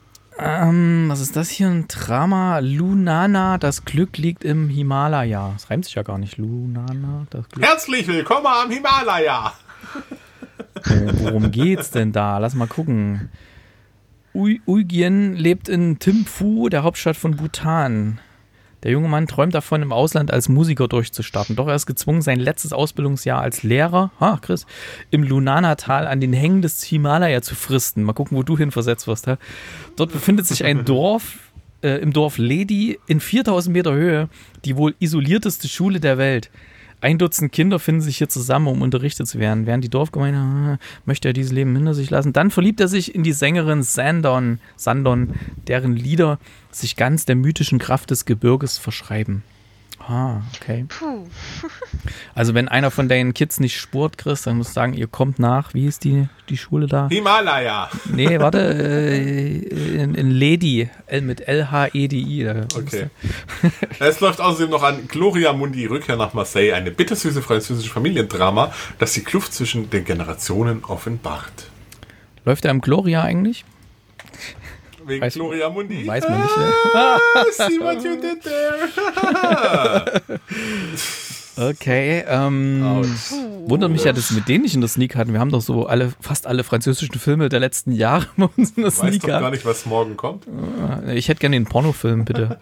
Was ist das hier? Ein Drama? Lunana, das Glück liegt im Himalaya. Das reimt sich ja gar nicht. Lunana, das Glück. Herzlich willkommen am Himalaya! Worum geht's denn da? Lass mal gucken. Uyghien lebt in Thimphu, der Hauptstadt von Bhutan. Der junge Mann träumt davon, im Ausland als Musiker durchzustarten. Doch er ist gezwungen, sein letztes Ausbildungsjahr als Lehrer, Chris, im Lunana-Tal an den Hängen des Himalaya zu fristen. Mal gucken, wo du hinversetzt wirst. Ha? Dort befindet sich ein Dorf, im Dorf Ledi, in 4000 Meter Höhe, die wohl isolierteste Schule der Welt. 1 Dutzend Kinder finden sich hier zusammen, um unterrichtet zu werden. Während die Dorfgemeinde möchte er dieses Leben hinter sich lassen. Dann verliebt er sich in die Sängerin Sandon, deren Lieder sich ganz der mythischen Kraft des Gebirges verschreiben. Okay. Puh. Also wenn einer von deinen Kids nicht spurt, Chris, dann musst du sagen, ihr kommt nach. Wie ist die Schule da? Himalaya! Nee, warte, in Ledi, mit L-H-E-D-I. Okay. Es läuft außerdem noch an Gloria Mundi, Rückkehr nach Marseille, eine bittersüße französische Familiendrama, das die Kluft zwischen den Generationen offenbart. Läuft er im Gloria eigentlich? Wegen Gloria Mundi? Weiß man nicht. See what you did there. Okay, wundert mich ja, dass wir mit denen nicht in der Sneak hatten. Wir haben doch so fast alle französischen Filme der letzten Jahre bei uns in der Sneak. Weißt doch gar nicht, was morgen kommt. Ich hätte gerne den Pornofilm, bitte.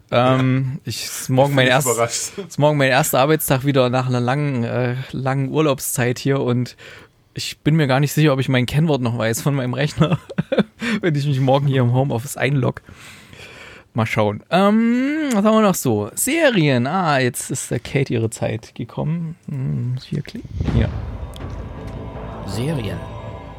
Ist morgen mein erster Arbeitstag wieder nach einer langen Urlaubszeit hier und ich bin mir gar nicht sicher, ob ich mein Kennwort noch weiß von meinem Rechner, wenn ich mich morgen hier im Homeoffice einlogge. Mal schauen. Was haben wir noch so? Serien. Jetzt ist der Kate ihre Zeit gekommen. Muss ich hier klicken? Hier. Serien.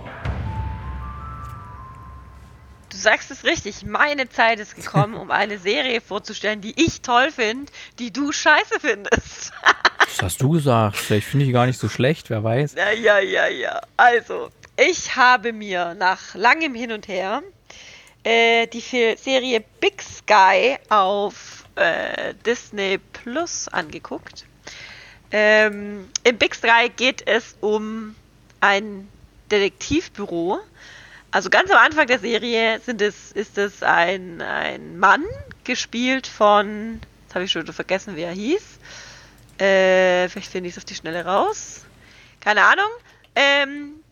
Du sagst es richtig, meine Zeit ist gekommen, um eine Serie vorzustellen, die ich toll finde, die du scheiße findest. Das hast du gesagt. Vielleicht finde ich gar nicht so schlecht, wer weiß. Ja. Also, ich habe mir nach langem Hin und Her die Serie Big Sky auf Disney Plus angeguckt. Im Big Sky geht es um ein Detektivbüro. Also ganz am Anfang der Serie ist es ein Mann, gespielt von, jetzt habe ich schon vergessen, wie er hieß. Vielleicht finde ich es auf die Schnelle raus. Keine Ahnung.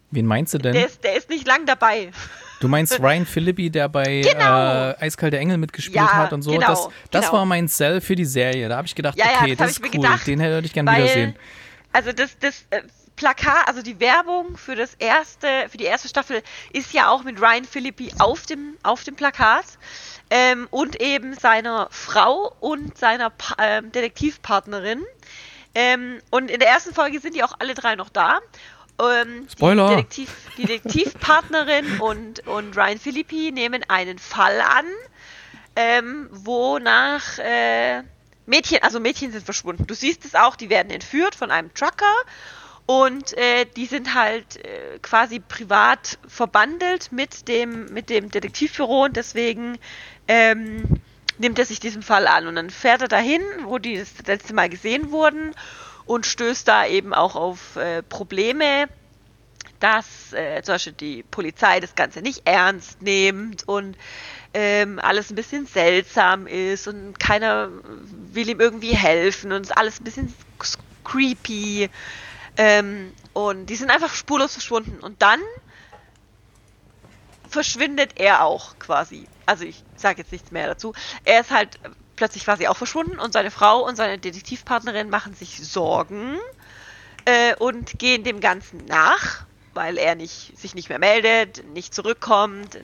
Wen meinst du denn? Der ist nicht lang dabei. Du meinst Ryan Phillippe, der bei Genau. Eiskalte Engel mitgespielt Ja, hat und so. genau, Das genau. war mein Sell für die Serie. Da habe ich gedacht, Ja, okay, das das hab ist ich cool. mir gedacht, Den hätte ich gerne weil, wiedersehen. Also das Plakat, also die Werbung für die erste Staffel ist ja auch mit Ryan Phillippe auf dem Plakat. Und eben seiner Frau und seiner Detektivpartnerin. Und in der ersten Folge sind die auch alle drei noch da. Spoiler! Die Detektivpartnerin und Ryan Phillippe nehmen einen Fall an, wonach Mädchen sind verschwunden. Du siehst es auch, die werden entführt von einem Trucker und die sind halt quasi privat verbandelt mit dem Detektivbüro und deswegen nimmt er sich diesem Fall an. Und dann fährt er dahin, wo die das letzte Mal gesehen wurden und stößt da eben auch auf Probleme, dass zum Beispiel die Polizei das Ganze nicht ernst nimmt und alles ein bisschen seltsam ist und keiner will ihm irgendwie helfen und es ist alles ein bisschen creepy. Und die sind einfach spurlos verschwunden. Und dann verschwindet er auch quasi. Also ich sage jetzt nichts mehr dazu. Er ist halt plötzlich quasi auch verschwunden und seine Frau und seine Detektivpartnerin machen sich Sorgen und gehen dem Ganzen nach, weil er sich nicht mehr meldet, nicht zurückkommt.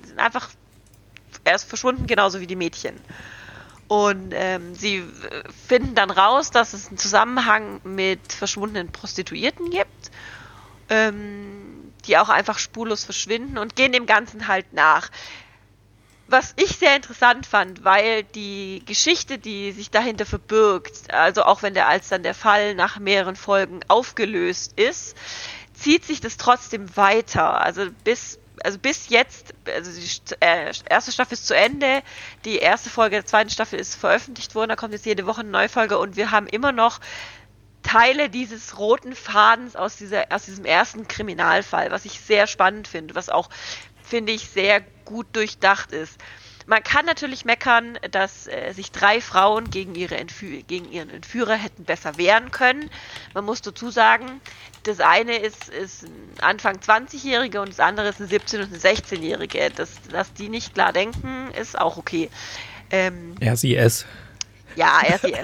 Er ist verschwunden, genauso wie die Mädchen. Und sie finden dann raus, dass es einen Zusammenhang mit verschwundenen Prostituierten gibt, die auch einfach spurlos verschwinden und gehen dem Ganzen halt nach. Was ich sehr interessant fand, weil die Geschichte, die sich dahinter verbirgt, also auch wenn als dann der Fall nach mehreren Folgen aufgelöst ist, zieht sich das trotzdem weiter. Also bis jetzt, also die erste Staffel ist zu Ende, die erste Folge der zweiten Staffel ist veröffentlicht worden, da kommt jetzt jede Woche eine neue Folge und wir haben immer noch Teile dieses roten Fadens aus diesem ersten Kriminalfall, was ich sehr spannend finde, was auch, finde ich, sehr gut durchdacht ist. Man kann natürlich meckern, dass sich 3 Frauen gegen ihren Entführer hätten besser wehren können. Man muss dazu sagen, das eine ist ein Anfang 20-Jährige und das andere ist eine 17- und eine 16-Jährige. Dass die nicht klar denken, ist auch okay. RCS. Ja, RCS.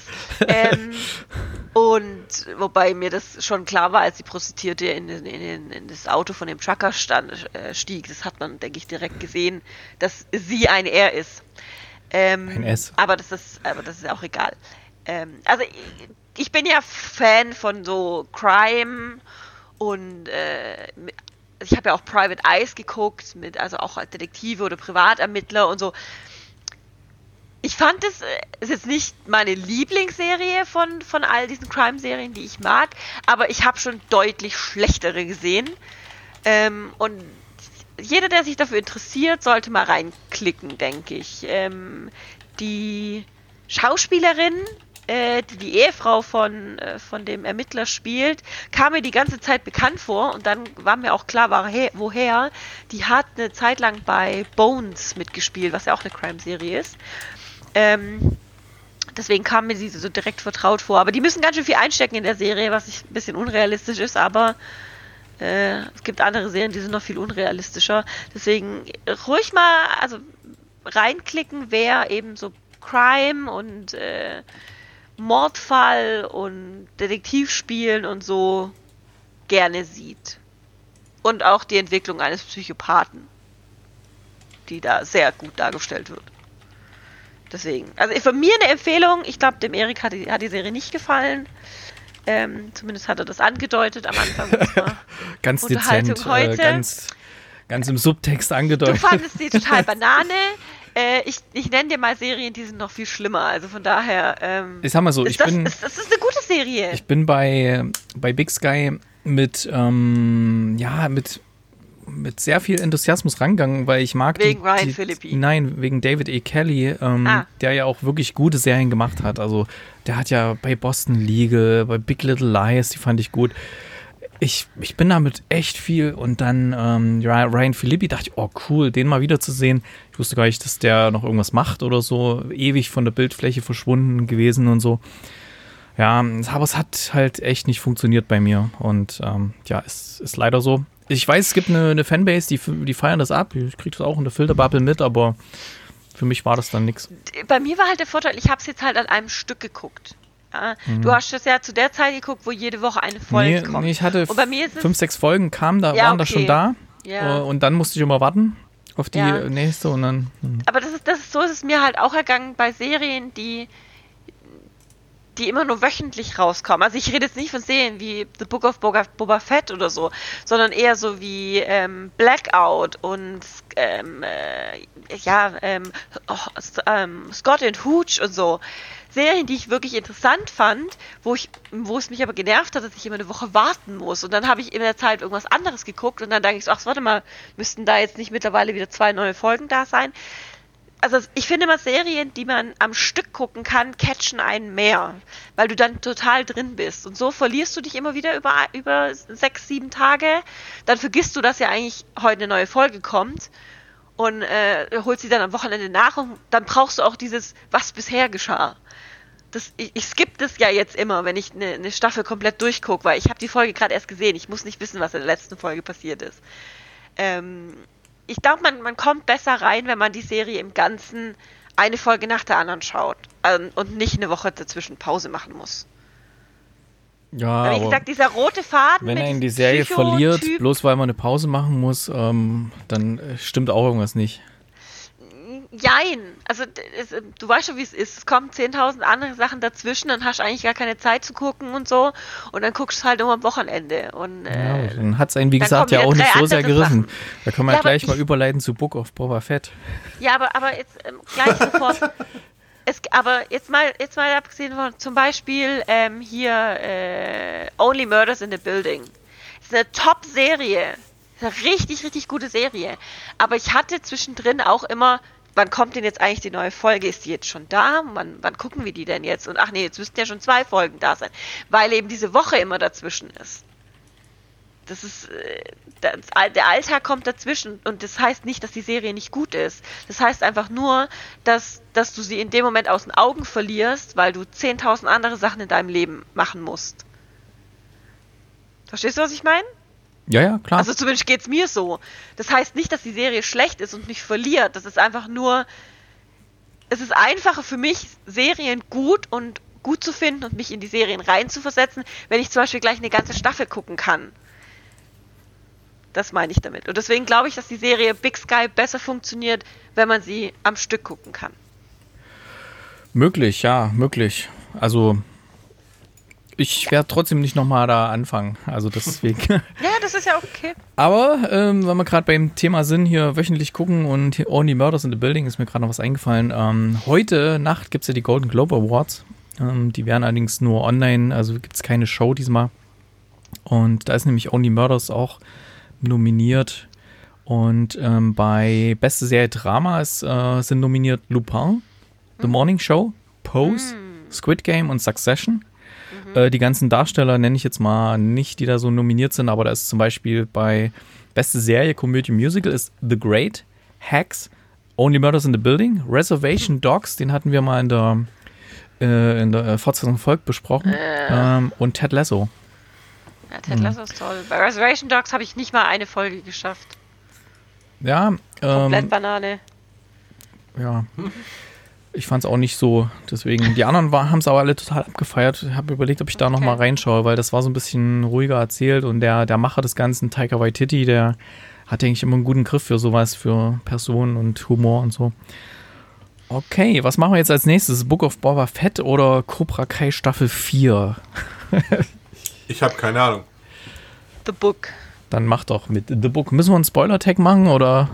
Und wobei mir das schon klar war, als die Prostituierte in das Auto von dem Trucker stieg. Das hat man, denke ich, direkt gesehen, dass sie ein R ist. Ein S. Aber das ist auch egal. Also ich bin ja Fan von so Crime und ich habe ja auch Private Eyes geguckt, also auch als Detektive oder Privatermittler und so. Ich fand, es ist jetzt nicht meine Lieblingsserie von all diesen Crime-Serien, die ich mag, aber ich habe schon deutlich schlechtere gesehen. Und jeder, der sich dafür interessiert, sollte mal reinklicken, denke ich. Die Schauspielerin, die Ehefrau von dem Ermittler spielt, kam mir die ganze Zeit bekannt vor und dann war mir auch klar, woher. Die hat eine Zeit lang bei Bones mitgespielt, was ja auch eine Crime-Serie ist. Deswegen kam mir sie so direkt vertraut vor. Aber die müssen ganz schön viel einstecken in der Serie, was ein bisschen unrealistisch ist, aber es gibt andere Serien, die sind noch viel unrealistischer. Deswegen ruhig mal reinklicken, wer eben so Crime und Mordfall und Detektivspielen und so gerne sieht. Und auch die Entwicklung eines Psychopathen, die da sehr gut dargestellt wird. Deswegen, also von mir eine Empfehlung. Ich glaube, dem Erik hat die Serie nicht gefallen. Zumindest hat er das angedeutet am Anfang. Ganz dezent, heute. Ganz im Subtext angedeutet. Du fandest die total Banane. Ich nenne dir mal Serien, die sind noch viel schlimmer. Also von daher. Ich sag mal so, das ist eine gute Serie. Ich bin bei Big Sky mit sehr viel Enthusiasmus rangegangen, weil ich mag wegen Ryan Phillippe. Nein, wegen David E. Kelly, der ja auch wirklich gute Serien gemacht hat. Also der hat ja bei Boston Legal, bei Big Little Lies, die fand ich gut. Ich bin damit echt viel und dann Ryan Phillippe, dachte ich, oh cool, den mal wieder zu sehen. Ich wusste gar nicht, dass der noch irgendwas macht oder so. Ewig von der Bildfläche verschwunden gewesen und so. Ja, aber es hat halt echt nicht funktioniert bei mir und es ist leider so. Ich weiß, es gibt eine Fanbase, die feiern das ab. Ich krieg das auch in der Filterbubble mit, aber für mich war das dann nichts. Bei mir war halt der Vorteil, ich habe es jetzt halt an einem Stück geguckt. Ja, du hast es ja zu der Zeit geguckt, wo jede Woche eine Folge kommt. Nee, ich hatte und bei mir ist es 5, 6 Folgen waren da schon da. Ja. Und dann musste ich immer warten auf die nächste und dann. Aber so ist es mir halt auch ergangen bei Serien, die immer nur wöchentlich rauskommen. Also ich rede jetzt nicht von Serien wie The Book of Boba Fett oder so, sondern eher so wie Blackout und Scott and Hooch und so. Serien, die ich wirklich interessant fand, wo es mich aber genervt hat, dass ich immer eine Woche warten muss. Und dann habe ich in der Zeit irgendwas anderes geguckt und dann denke ich so, ach, warte mal, müssten da jetzt nicht mittlerweile wieder 2 neue Folgen da sein? Also ich finde immer Serien, die man am Stück gucken kann, catchen einen mehr, weil du dann total drin bist. Und so verlierst du dich immer wieder über 6, 7 Tage. Dann vergisst du, dass ja eigentlich heute eine neue Folge kommt und holst sie dann am Wochenende nach und dann brauchst du auch dieses, was bisher geschah. Ich skippe das ja jetzt immer, wenn ich eine Staffel komplett durchgucke, weil ich habe die Folge gerade erst gesehen. Ich muss nicht wissen, was in der letzten Folge passiert ist. Ich glaube, man kommt besser rein, wenn man die Serie im Ganzen eine Folge nach der anderen schaut und nicht eine Woche dazwischen Pause machen muss. Ja, aber wie gesagt, dieser rote Faden. Wenn er in die Serie verliert, bloß weil man eine Pause machen muss, dann stimmt auch irgendwas nicht. Jein. Also du weißt schon, wie es ist. Es kommen 10.000 andere Sachen dazwischen, dann hast du eigentlich gar keine Zeit zu gucken und so. Und dann guckst du halt immer am Wochenende. Und, dann hat es einen, wie gesagt, ja auch nicht so sehr gerissen. Sachen. Da können wir ja gleich mal überleiten zu Book of Boba Fett. Ja, aber jetzt gleich sofort. Aber jetzt mal abgesehen von zum Beispiel hier Only Murders in the Building. Das ist eine Top-Serie. Das ist eine richtig, richtig gute Serie. Aber ich hatte zwischendrin auch immer, wann kommt denn jetzt eigentlich die neue Folge? Ist die jetzt schon da? Wann gucken wir die denn jetzt? Und ach nee, jetzt müssten ja schon 2 Folgen da sein. Weil eben diese Woche immer dazwischen ist. Das ist, der Alltag kommt dazwischen und das heißt nicht, dass die Serie nicht gut ist. Das heißt einfach nur, dass du sie in dem Moment aus den Augen verlierst, weil du 10.000 andere Sachen in deinem Leben machen musst. Verstehst du, was ich meine? Ja, klar. Also zumindest geht's mir so. Das heißt nicht, dass die Serie schlecht ist und mich verliert. Das ist einfach nur, es ist einfacher für mich, Serien gut zu finden und mich in die Serien reinzuversetzen, wenn ich zum Beispiel gleich eine ganze Staffel gucken kann. Das meine ich damit. Und deswegen glaube ich, dass die Serie Big Sky besser funktioniert, wenn man sie am Stück gucken kann. Möglich, ja, möglich. Also ich werde trotzdem nicht nochmal da anfangen. Also deswegen. Ja, das ist ja okay. Aber wenn wir gerade beim Thema sind, hier wöchentlich gucken und Only Murders in the Building, ist mir gerade noch was eingefallen. Heute Nacht gibt es ja die Golden Globe Awards. Die werden allerdings nur online, also gibt es keine Show diesmal. Und da ist nämlich Only Murders auch nominiert. Und bei Beste Serie Drama sind nominiert Lupin, The Morning Show, Pose, Squid Game und Succession. Die ganzen Darsteller nenne ich jetzt mal nicht, die da so nominiert sind, aber da ist zum Beispiel bei Beste Serie, Komödie, Musical ist The Great, Hacks, Only Murders in the Building, Reservation Dogs, den hatten wir mal in der Fortsetzung Volk besprochen, und Ted Lasso. Ja, Ted Lasso ist toll. Bei Reservation Dogs habe ich nicht mal eine Folge geschafft. Ja. Komplett Banane. Ja. Ich fand es auch nicht so, deswegen, die anderen haben es aber alle total abgefeiert. Ich habe überlegt, ob ich da nochmal reinschaue, weil das war so ein bisschen ruhiger erzählt und der Macher des Ganzen, Taika Waititi, der hat eigentlich immer einen guten Griff für sowas, für Personen und Humor und so. Okay, was machen wir jetzt als nächstes? Book of Boba Fett oder Cobra Kai Staffel 4? Ich habe keine Ahnung. The Book. Dann mach doch mit The Book. Müssen wir einen Spoiler-Tag machen, oder?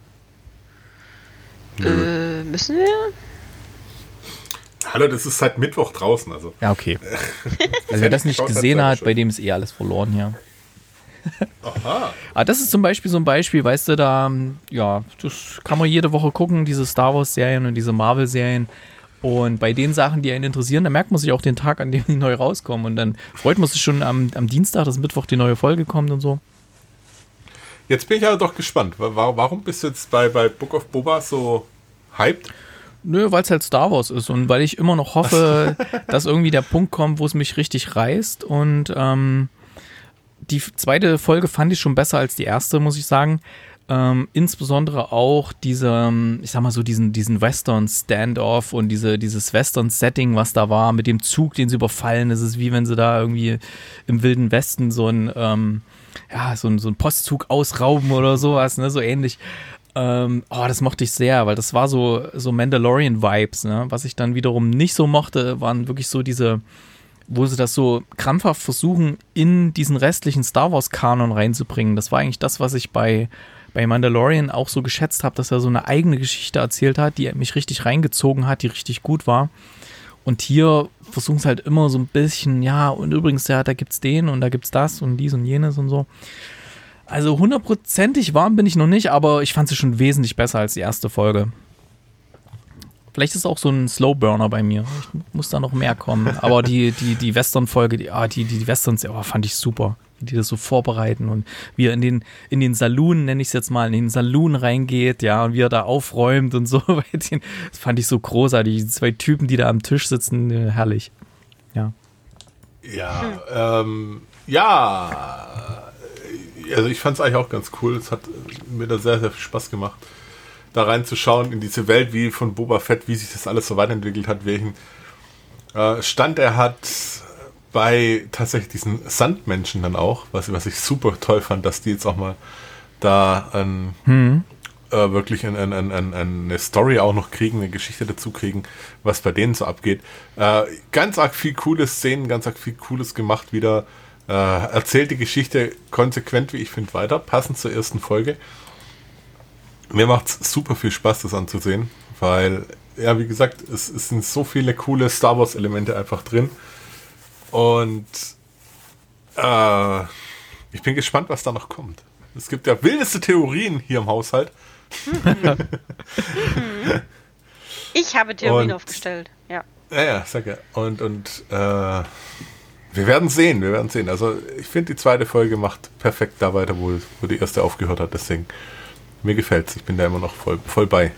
Müssen wir? Hallo, das ist seit Mittwoch draußen, also. Ja, okay. Also wer das nicht gesehen hat, bei dem ist eh alles verloren hier. Aha. Aber das ist zum Beispiel so ein Beispiel, weißt du, da, ja, das kann man jede Woche gucken, diese Star Wars-Serien und diese Marvel-Serien. Und bei den Sachen, die einen interessieren, da merkt man sich auch den Tag, an dem die neu rauskommen. Und dann freut man sich schon am Dienstag, dass Mittwoch die neue Folge kommt und so. Jetzt bin ich aber doch gespannt. Warum bist du jetzt bei Book of Boba so hyped? Nö, weil es halt Star Wars ist und weil ich immer noch hoffe, dass irgendwie der Punkt kommt, wo es mich richtig reißt. Und die zweite Folge fand ich schon besser als die erste, muss ich sagen. Insbesondere auch diese, ich sag mal so, diesen Western-Standoff und dieses Western-Setting, was da war, mit dem Zug, den sie überfallen. Es ist wie wenn sie da irgendwie im Wilden Westen so ein Postzug ausrauben oder sowas, ne, so ähnlich. Das mochte ich sehr, weil das war so Mandalorian-Vibes, ne? Was ich dann wiederum nicht so mochte, waren wirklich so diese, wo sie das so krampfhaft versuchen, in diesen restlichen Star Wars-Kanon reinzubringen. Das war eigentlich das, was ich bei Mandalorian auch so geschätzt habe, dass er so eine eigene Geschichte erzählt hat, die mich richtig reingezogen hat, die richtig gut war. Und hier versuchen es halt immer so ein bisschen, ja, und übrigens, ja, da gibt's den und da gibt's das und dies und jenes und so. Also 100%ig warm bin ich noch nicht, aber ich fand sie schon wesentlich besser als die erste Folge. Vielleicht ist es auch so ein Slowburner bei mir. Ich muss da noch mehr kommen. Aber die Western-Folge, die Westerns, fand ich super. Wie die das so vorbereiten und wie er in den Saloon, nenne ich es jetzt mal, in den Saloon reingeht, ja, und wie er da aufräumt und so. Das fand ich so großartig. Die zwei Typen, die da am Tisch sitzen, herrlich. Ja. Also ich fand es eigentlich auch ganz cool. Es hat mir da sehr, sehr viel Spaß gemacht, da reinzuschauen in diese Welt, wie von Boba Fett, wie sich das alles so weiterentwickelt hat, welchen Stand er hat bei tatsächlich diesen Sandmenschen dann auch, was ich super toll fand, dass die jetzt auch mal da wirklich eine Story auch noch kriegen, eine Geschichte dazu kriegen, was bei denen so abgeht. Ganz arg viel coole Szenen, ganz arg viel Cooles gemacht wieder. Erzählt die Geschichte konsequent, wie ich finde, weiter, passend zur ersten Folge. Mir macht es super viel Spaß, das anzusehen, weil, ja, wie gesagt, es sind so viele coole Star Wars-Elemente einfach drin. Und ich bin gespannt, was da noch kommt. Es gibt ja wildeste Theorien hier im Haushalt. Ich habe Theorien aufgestellt, ja. Ja, sag ja. Und wir werden sehen. Also ich finde, die zweite Folge macht perfekt da weiter, wo die erste aufgehört hat. Deswegen, mir gefällt's. Ich bin da immer noch voll bei.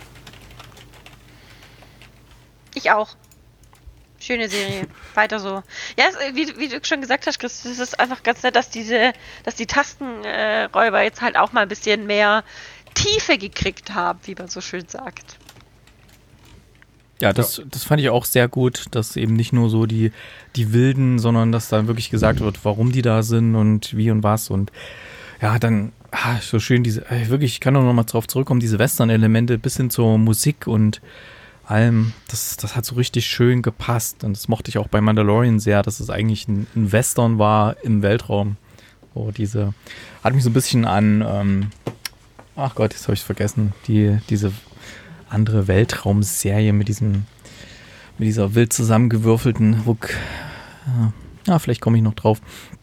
Ich auch. Schöne Serie. Weiter so. Ja, wie du schon gesagt hast, Chris, es ist einfach ganz nett, dass die Tastenräuber jetzt halt auch mal ein bisschen mehr Tiefe gekriegt haben, wie man so schön sagt. Ja, das fand ich auch sehr gut, dass eben nicht nur so die Wilden, sondern dass da wirklich gesagt wird, warum die da sind und wie und was. Und ja, dann so schön wirklich, ich kann auch noch mal drauf zurückkommen, diese Western-Elemente bis hin zur Musik und allem, das hat so richtig schön gepasst. Und das mochte ich auch bei Mandalorian sehr, dass es eigentlich ein Western war im Weltraum. So hat mich so ein bisschen an, ach Gott, jetzt habe ich es vergessen, diese andere Weltraumserie mit dieser wild zusammengewürfelten Ruck. Ja, vielleicht komme ich noch drauf.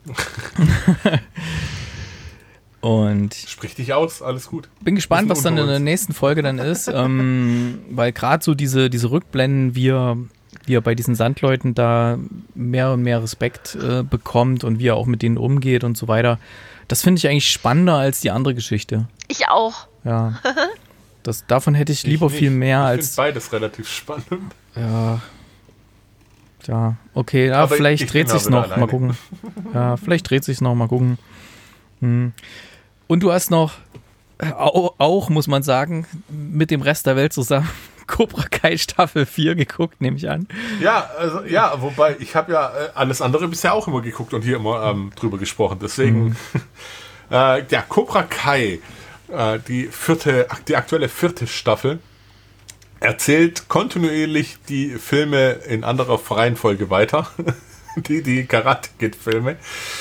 Und sprich dich aus, alles gut. Bin gespannt, was dann in der nächsten Folge dann ist, weil gerade so diese Rückblenden, wie er bei diesen Sandleuten da mehr und mehr Respekt bekommt und wie er auch mit denen umgeht und so weiter, das finde ich eigentlich spannender als die andere Geschichte. Ich auch. Ja. Davon hätte ich lieber viel mehr als... Ich finde beides relativ spannend. Ja, okay, ja, vielleicht dreht sich's noch, mal gucken. Ja, vielleicht dreht sich's noch, mal gucken. Und du hast noch, auch muss man sagen, mit dem Rest der Welt zusammen Cobra Kai Staffel 4 geguckt, nehme ich an. Ja, also, ja, wobei ich habe ja alles andere bisher auch immer geguckt und hier immer drüber gesprochen. Deswegen, Cobra Kai, die aktuelle vierte Staffel, erzählt kontinuierlich die Filme in anderer Reihenfolge weiter. die Karate-Kid-Filme.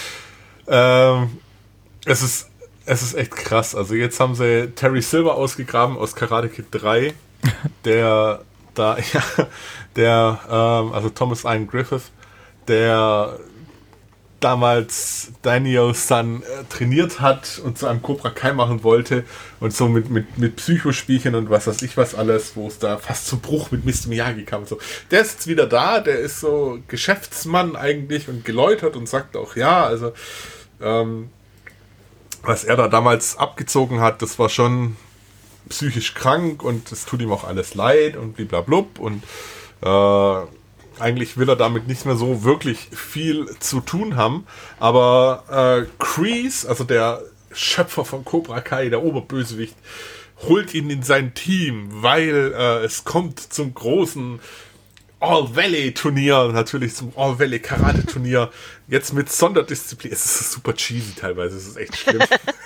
Es ist echt krass. Also jetzt haben sie Terry Silver ausgegraben aus Karate Kid 3, also Thomas Ian Griffith, der damals Daniel San trainiert hat und zu einem Cobra Kai machen wollte und so mit Psychospielchen und was weiß ich was alles, wo es da fast zum Bruch mit Mr. Miyagi kam und so. Der ist jetzt wieder da, der ist so Geschäftsmann eigentlich und geläutert und sagt auch, ja, also was er da damals abgezogen hat, das war schon psychisch krank und es tut ihm auch alles leid und bliblablub und eigentlich will er damit nicht mehr so wirklich viel zu tun haben. Aber Kreese, also der Schöpfer von Cobra Kai, der Oberbösewicht, holt ihn in sein Team, weil es kommt zum großen All-Valley-Turnier, natürlich zum All-Valley-Karate-Turnier, jetzt mit Sonderdisziplin. Es ist super cheesy teilweise, es ist echt schlimm.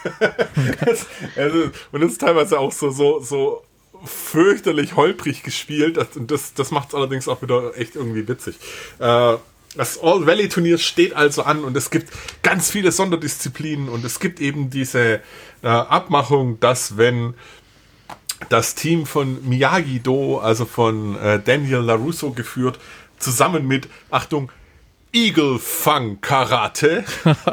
Und es ist teilweise auch so fürchterlich holprig gespielt, und das macht es allerdings auch wieder echt irgendwie witzig. Das All-Valley-Turnier steht also an und es gibt ganz viele Sonderdisziplinen und es gibt eben diese Abmachung, dass wenn das Team von Miyagi-Do, also von Daniel LaRusso geführt, zusammen mit, Achtung, Eagle Fang Karate,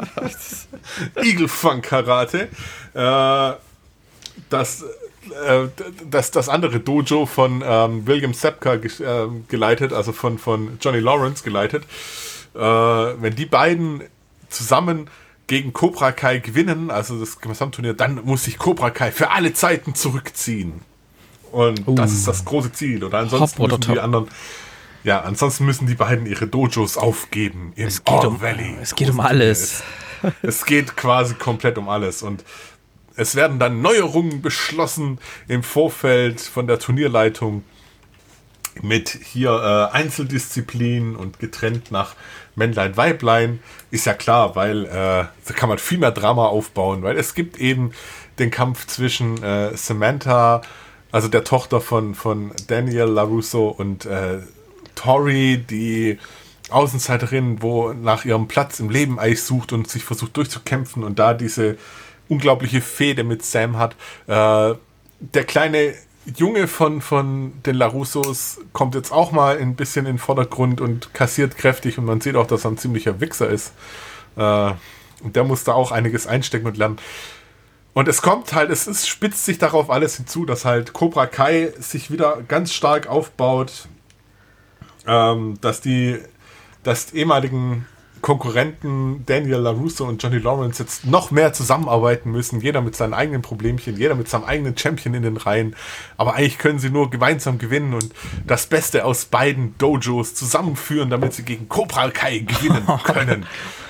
das andere Dojo von William Sapka geleitet, also von Johnny Lawrence geleitet, wenn die beiden zusammen gegen Cobra Kai gewinnen, also das Gesamtturnier, dann muss sich Cobra Kai für alle Zeiten zurückziehen. Und das ist das große Ziel. Oder ansonsten müssen die beiden ihre Dojos aufgeben im All Valley. Es geht um alles. Es geht quasi komplett um alles. Und es werden dann Neuerungen beschlossen im Vorfeld von der Turnierleitung mit hier Einzeldisziplin und getrennt nach Männlein, Weiblein. Ist ja klar, weil da kann man viel mehr Drama aufbauen, weil es gibt eben den Kampf zwischen Samantha, also der Tochter von Daniel LaRusso, und Tori, die Außenseiterin, wo nach ihrem Platz im Leben eigentlich sucht und sich versucht durchzukämpfen und da diese unglaubliche Fehde mit Sam hat. Der kleine Junge von den LaRussos kommt jetzt auch mal ein bisschen in den Vordergrund und kassiert kräftig, und man sieht auch, dass er ein ziemlicher Wichser ist. Und der muss da auch einiges einstecken und lernen. Und es kommt halt, es spitzt sich darauf alles hinzu, dass halt Cobra Kai sich wieder ganz stark aufbaut, dass die ehemaligen Konkurrenten Daniel LaRusso und Johnny Lawrence jetzt noch mehr zusammenarbeiten müssen, jeder mit seinen eigenen Problemchen, jeder mit seinem eigenen Champion in den Reihen, aber eigentlich können sie nur gemeinsam gewinnen und das Beste aus beiden Dojos zusammenführen, damit sie gegen Cobra Kai gewinnen können.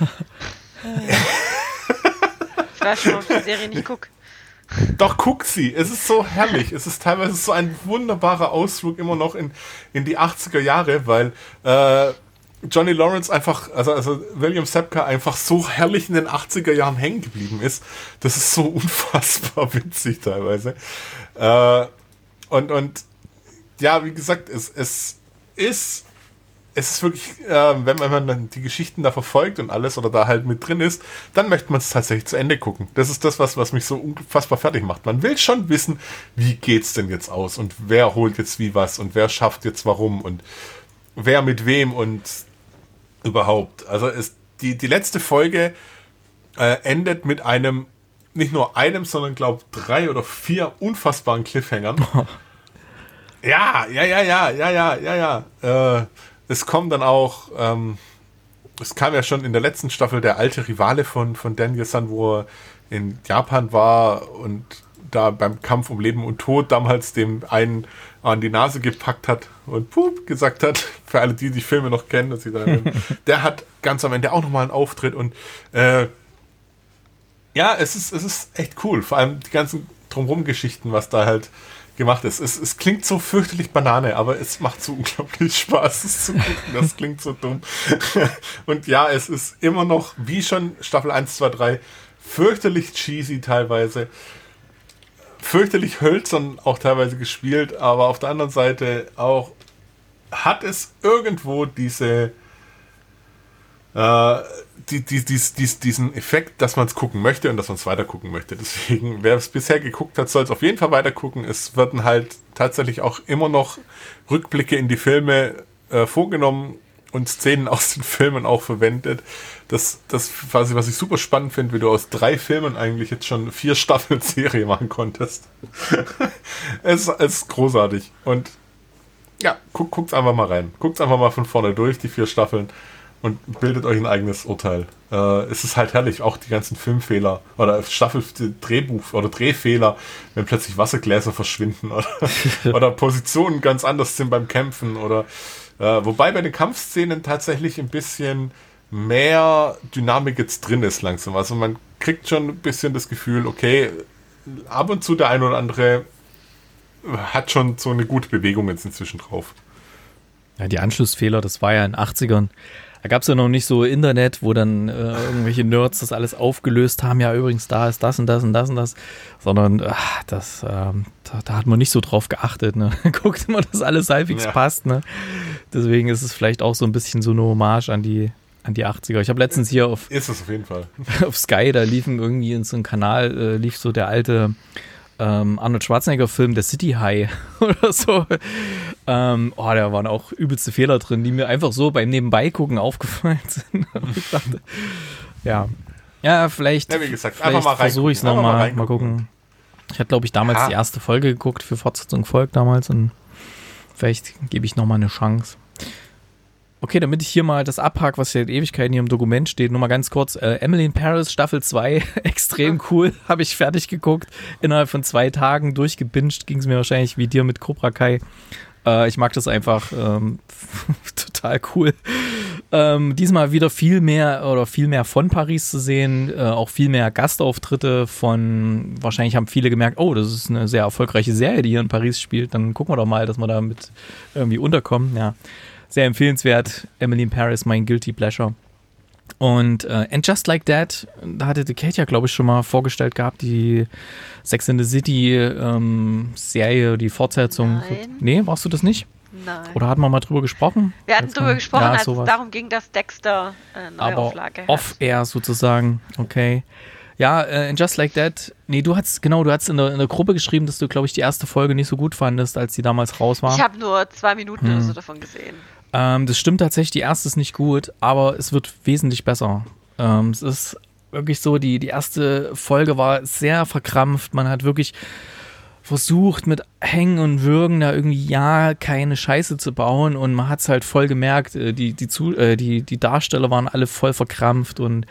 Ich weiß schon, ob ich die Serie nicht gucke. Doch, guck sie. Es ist so herrlich. Es ist teilweise so ein wunderbarer Ausflug immer noch in die 80er Jahre, weil Johnny Lawrence einfach, also William Sapka einfach so herrlich in den 80er Jahren hängen geblieben ist. Das ist so unfassbar witzig teilweise. Und ja, wie gesagt, es ist wirklich, wenn man dann die Geschichten da verfolgt und alles oder da halt mit drin ist, dann möchte man es tatsächlich zu Ende gucken. Das ist das, was mich so unfassbar fertig macht. Man will schon wissen, wie geht's denn jetzt aus und wer holt jetzt wie was und wer schafft jetzt warum und wer mit wem und überhaupt. Also die letzte Folge endet mit einem, nicht nur einem, sondern glaube 3 oder 4 unfassbaren Cliffhangern. Ja. Es kommt dann auch, es kam ja schon in der letzten Staffel der alte Rivale von Daniel-san, wo er in Japan war und da beim Kampf um Leben und Tod damals dem einen an die Nase gepackt hat und pup gesagt hat, für alle, die Filme noch kennen, dass sie der hat ganz am Ende auch nochmal einen Auftritt und ja, es ist echt cool, vor allem die ganzen Drumherum-Geschichten, was da halt gemacht ist. Es klingt so fürchterlich Banane, aber es macht so unglaublich Spaß, es zu gucken. Das klingt so dumm. Und ja, es ist immer noch, wie schon Staffel 1, 2, 3, fürchterlich cheesy teilweise. Fürchterlich hölzern auch teilweise gespielt, aber auf der anderen Seite auch hat es irgendwo diesen Effekt, dass man es gucken möchte und dass man es weiter gucken möchte. Deswegen, wer es bisher geguckt hat, soll es auf jeden Fall weiter gucken. Es werden halt tatsächlich auch immer noch Rückblicke in die Filme vorgenommen und Szenen aus den Filmen auch verwendet. Das quasi, was ich super spannend finde, wie du aus 3 Filmen eigentlich jetzt schon 4 Staffeln Serie machen konntest. Es ist großartig. Und ja, guckt's einfach mal rein. Guckt's einfach mal von vorne durch, die 4 Staffeln. Und bildet euch ein eigenes Urteil. Es ist halt herrlich, auch die ganzen Filmfehler oder Drehbuch- oder Drehfehler, wenn plötzlich Wassergläser verschwinden oder Positionen ganz anders sind beim Kämpfen oder Wobei bei den Kampfszenen tatsächlich ein bisschen mehr Dynamik jetzt drin ist langsam. Also man kriegt schon ein bisschen das Gefühl, okay, ab und zu der ein oder andere hat schon so eine gute Bewegung jetzt inzwischen drauf. Ja, die Anschlussfehler, das war ja in den 80ern. Da gab es ja noch nicht so Internet, wo dann irgendwelche Nerds das alles aufgelöst haben. Ja, übrigens, da ist das und das und das und das. Sondern da hat man nicht so drauf geachtet. Ne? Guckt immer, dass alles halbwegs passt. Ne? Deswegen ist es vielleicht auch so ein bisschen so eine Hommage an die 80er. Ich habe letztens hier ist es auf jeden Fall. Auf Sky, da liefen irgendwie in so einem Kanal, lief so der alte Arnold Schwarzenegger-Film, der City High oder so. Da waren auch übelste Fehler drin, die mir einfach so beim Nebenbeigucken aufgefallen sind. Ich dachte, vielleicht, wie gesagt, vielleicht versuche ich es nochmal. Mal gucken. Ich hatte, glaube ich, damals die erste Folge geguckt für Fortsetzung folgt damals und vielleicht gebe ich nochmal eine Chance. Okay, damit ich hier mal das abhake, was seit Ewigkeiten hier im Dokument steht, nur mal ganz kurz. Emily in Paris, Staffel 2, extrem cool, habe ich fertig geguckt. Innerhalb von 2 Tagen durchgebinged, ging es mir wahrscheinlich wie dir mit Cobra Kai. Ich mag das einfach, total cool. Diesmal wieder viel mehr von Paris zu sehen, auch viel mehr Gastauftritte wahrscheinlich haben viele gemerkt, oh, das ist eine sehr erfolgreiche Serie, die hier in Paris spielt, dann gucken wir doch mal, dass wir da mit irgendwie unterkommen, ja. Sehr empfehlenswert. Emily in Paris, mein Guilty Pleasure. Und And Just Like That, da hatte die Kate ja, glaube ich, schon mal vorgestellt gehabt, die Sex in the City Serie, die Fortsetzung. Nein. Nee, warst du das nicht? Nein. Oder hatten wir mal drüber gesprochen? Wir hatten drüber gesprochen, als sowas. es darum ging, dass Dexter Neuauflage hat. Aber off-air sozusagen, okay. Ja, And Just Like That, nee, du hast in der Gruppe geschrieben, dass du, glaube ich, die erste Folge nicht so gut fandest, als die damals raus war. Ich habe nur 2 Minuten oder so davon gesehen. Das stimmt tatsächlich, die erste ist nicht gut, aber es wird wesentlich besser. Es ist wirklich so, die erste Folge war sehr verkrampft, man hat wirklich versucht mit Hängen und Würgen da irgendwie keine Scheiße zu bauen und man hat es halt voll gemerkt, die Darsteller waren alle voll verkrampft und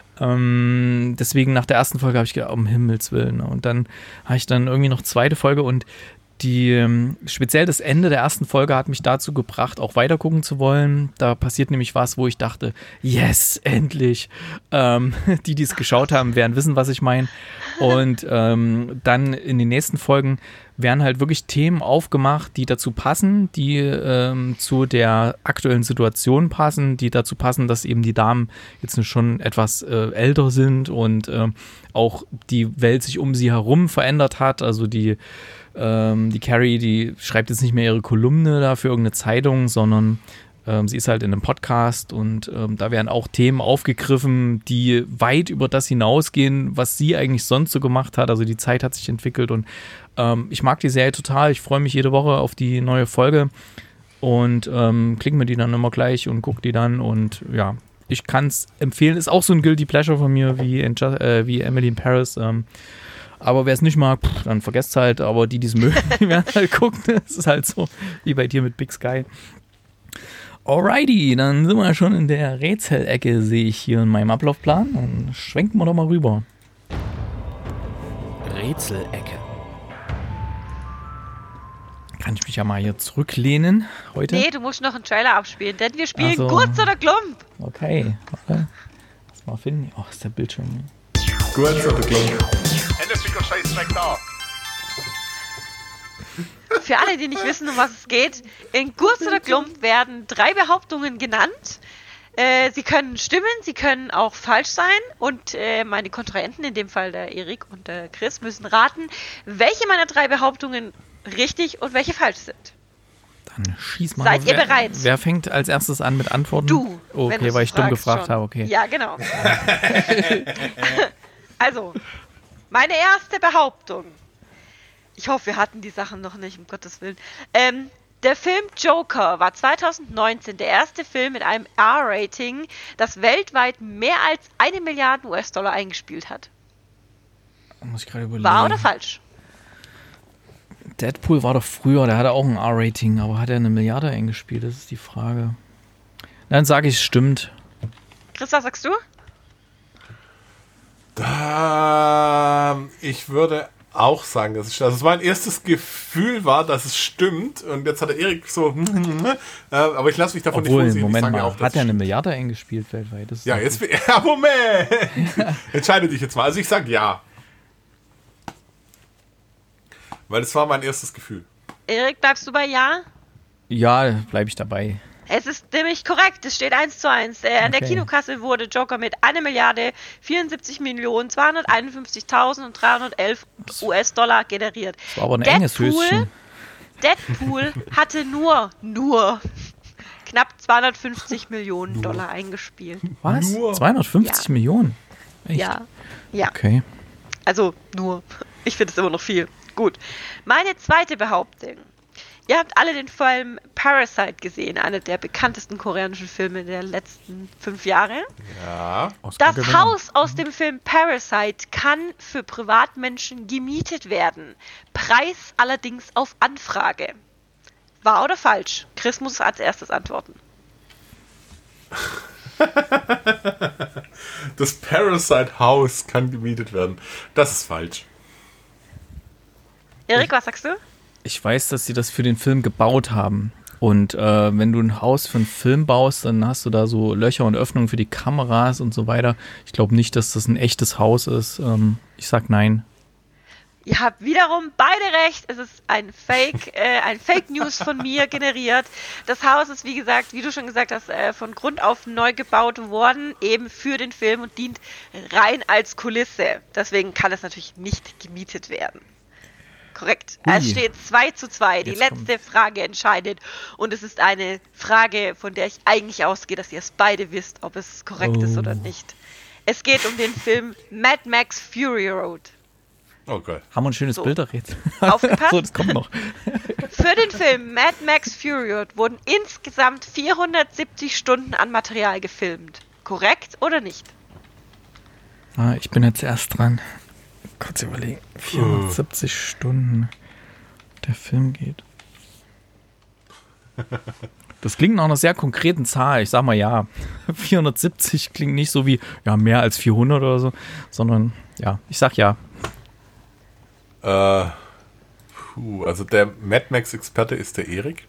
deswegen nach der ersten Folge habe ich gedacht, um Himmels Willen. Und dann habe ich dann irgendwie noch 2. Folge und speziell das Ende der ersten Folge hat mich dazu gebracht, auch weiter gucken zu wollen. Da passiert nämlich was, wo ich dachte, yes, endlich. Die es geschaut haben, werden wissen, was ich meine. Und dann in den nächsten Folgen werden halt wirklich Themen aufgemacht, die dazu passen, die zu der aktuellen Situation passen, die dazu passen, dass eben die Damen jetzt schon etwas älter sind und auch die Welt sich um sie herum verändert hat. Also die Carrie, die schreibt jetzt nicht mehr ihre Kolumne da für irgendeine Zeitung, sondern sie ist halt in einem Podcast und da werden auch Themen aufgegriffen, die weit über das hinausgehen, was sie eigentlich sonst so gemacht hat. Also die Zeit hat sich entwickelt und ich mag die Serie total. Ich freue mich jede Woche auf die neue Folge und klicke mir die dann immer gleich und gucke die dann und ja, ich kann es empfehlen. Ist auch so ein Guilty Pleasure von mir wie Emily in Paris. Aber wer es nicht mag, dann vergesst es halt. Aber die es mögen, die werden halt gucken. Es ist halt so wie bei dir mit Big Sky. Alrighty, dann sind wir schon in der Rätselecke, sehe ich hier in meinem Ablaufplan. Dann schwenken wir doch mal rüber. Rätselecke. Kann ich mich ja mal hier zurücklehnen heute? Nee, du musst noch einen Trailer abspielen, denn wir spielen Also, Kurz oder Klump. Okay, warte. Lass mal finden. Oh, ist der Bildschirm. Kurz oder Klump? Für alle, die nicht wissen, um was es geht, in Kurz oder Klump werden 3 Behauptungen genannt. Sie können stimmen, sie können auch falsch sein und meine Kontrahenten, in dem Fall der Erik und der Chris, müssen raten, welche meiner 3 Behauptungen richtig und welche falsch sind. Dann schieß mal. Seid ihr bereit? Wer fängt als erstes an mit Antworten? Du. Okay, weil ich dumm gefragt habe, okay. Ja, genau. Also, meine erste Behauptung. Ich hoffe, wir hatten die Sachen noch nicht, um Gottes Willen. Der Film Joker war 2019 der erste Film mit einem R-Rating, das weltweit mehr als 1 Milliarde US-Dollar eingespielt hat. Muss ich gerade überlegen. Wahr oder falsch? Deadpool war doch früher, der hatte auch ein R-Rating, aber hat er 1 Milliarde eingespielt? Das ist die Frage. Dann sage ich, es stimmt. Chris, was sagst du? Ich würde auch sagen, dass es mein erstes Gefühl war, dass es stimmt. Und jetzt hat der Erik so, aber ich lasse mich davon nicht vorsehen. Moment mal, hat er eine Milliarde eingespielt weltweit? Ja, jetzt, Moment! Entscheide dich jetzt mal. Also ich sage ja. Weil es war mein erstes Gefühl. Erik, bleibst du bei Ja? Ja, bleibe ich dabei. Es ist nämlich korrekt, es steht 1:1. An der Kinokasse wurde Joker mit 1.074.251.311 US-Dollar generiert. Das war aber ein enges Höschen. Deadpool hatte nur knapp 250 Millionen Dollar eingespielt. Was? Nur? 250 Millionen? Echt? Ja. Okay. Also nur. Ich finde es immer noch viel. Gut. Meine zweite Behauptung. Ihr habt alle den Film Parasite gesehen, einer der bekanntesten koreanischen Filme der letzten 5 Jahre. Ja. Das Haus aus dem Film Parasite kann für Privatmenschen gemietet werden. Preis allerdings auf Anfrage. Wahr oder falsch? Chris muss als erstes antworten. Das Parasite House kann gemietet werden. Das ist falsch. Erik, was sagst du? Ich weiß, dass sie das für den Film gebaut haben. Und wenn du ein Haus für einen Film baust, dann hast du da so Löcher und Öffnungen für die Kameras und so weiter. Ich glaube nicht, dass das ein echtes Haus ist. Ich sag nein. Ihr habt wiederum beide recht. Es ist ein Fake News von mir generiert. Das Haus ist, wie gesagt, wie du schon gesagt hast, von Grund auf neu gebaut worden, eben für den Film und dient rein als Kulisse. Deswegen kann es natürlich nicht gemietet werden. Korrekt. Ui. Es steht 2:2. Die Jetzt letzte Frage entscheidet. Und es ist eine Frage, von der ich eigentlich ausgehe, dass ihr es beide wisst, ob es korrekt ist oder nicht. Es geht um den Film Mad Max Fury Road. Okay. Haben wir ein schönes Bild errät. Aufgepasst? So, das kommt noch. Für den Film Mad Max Fury Road wurden insgesamt 470 Stunden an Material gefilmt. Korrekt oder nicht? Ich bin jetzt erst dran. Kurz überlegen. 470 Stunden der Film geht. Das klingt nach einer sehr konkreten Zahl. Ich sag mal ja. 470 klingt nicht so wie mehr als 400 oder so, sondern ich sag ja. Also der Mad Max-Experte ist der Erik.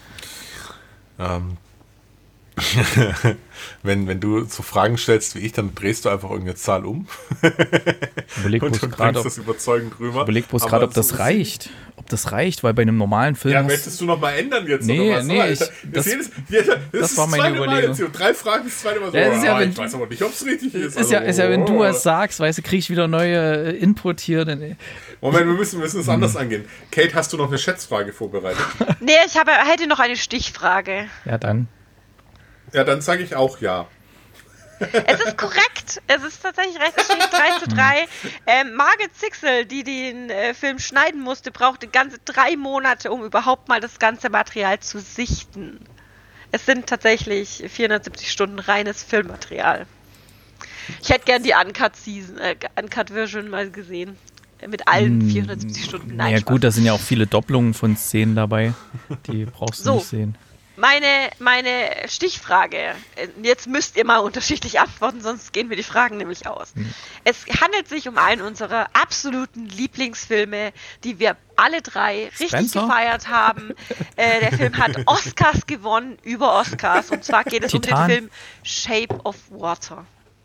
Wenn du so Fragen stellst wie ich, dann drehst du einfach irgendeine Zahl um. Überleg und bloß bringst das überzeugend rüber. Überleg bloß gerade, ob das reicht. Ob das reicht, weil bei einem normalen Film. Ja, möchtest du noch mal ändern jetzt? Nee, oder was? Das war meine Überlegung. 3 Fragen, das zweite Mal so. Ich weiß aber nicht, ob es richtig ist. Ist ja, wenn du es sagst, weißt du, krieg ich wieder neue Input hier. Moment, wir müssen es anders angehen. Kate, hast du noch eine Schätzfrage vorbereitet? Nee, hätte noch eine Stichfrage. Ja, dann. Ja, dann sage ich auch ja. Es ist korrekt. Es ist tatsächlich recht. Es steht 3:3. Margit Zixel, die den Film schneiden musste, brauchte ganze 3 Monate, um überhaupt mal das ganze Material zu sichten. Es sind tatsächlich 470 Stunden reines Filmmaterial. Ich hätte gern die Uncut-Version mal gesehen. Mit allen 470 Stunden. Nein, ja gut, da sind ja auch viele Doppelungen von Szenen dabei. Die brauchst du nicht sehen. Meine Stichfrage, jetzt müsst ihr mal unterschiedlich antworten, sonst gehen mir die Fragen nämlich aus. Es handelt sich um einen unserer absoluten Lieblingsfilme, die wir alle 3 richtig gefeiert haben. Der Film hat Oscars gewonnen, über Oscars, und zwar geht es um den Film Shape of Water.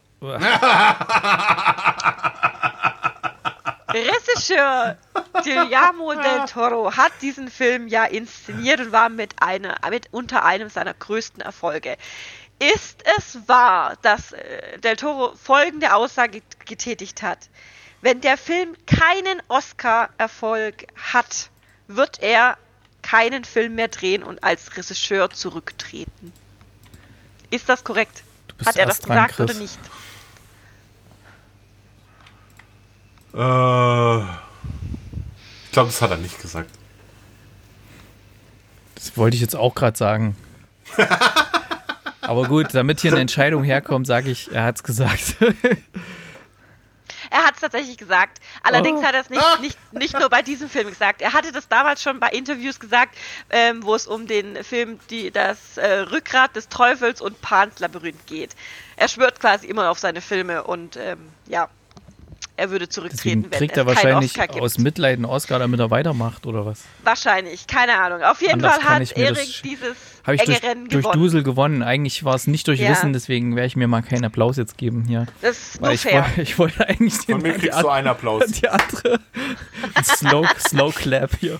Regisseur Guillermo del Toro hat diesen Film ja inszeniert und war mit unter einem seiner größten Erfolge. Ist es wahr, dass del Toro folgende Aussage getätigt hat? Wenn der Film keinen Oscar-Erfolg hat, wird er keinen Film mehr drehen und als Regisseur zurücktreten. Ist das korrekt? Hat er das gesagt oder nicht? Ich glaube, das hat er nicht gesagt. Das wollte ich jetzt auch gerade sagen. Aber gut, damit hier eine Entscheidung herkommt, sage ich, er hat es gesagt. Er hat es tatsächlich gesagt. Allerdings hat er es nicht nur bei diesem Film gesagt. Er hatte das damals schon bei Interviews gesagt, wo es um den Film das Rückgrat des Teufels und Pans Labyrinth geht. Er schwört quasi immer auf seine Filme und er würde zurücktreten, Deswegen kriegt wenn er es keinen wahrscheinlich Oscar gibt. aus Mitleid einen Oscar, damit er weitermacht, oder was? Wahrscheinlich, keine Ahnung. Auf jeden Anders Fall kann hat ich mir das- Erik dieses Habe ich enge durch Rennen durch gewonnen. Dusel gewonnen. Eigentlich war es nicht durch Ja. Wissen, deswegen werde ich mir mal keinen Applaus jetzt geben hier. Das ist Weil nur fair. ich wollte eigentlich Von mir kriegst du einen Applaus. die andere Slow Clap hier.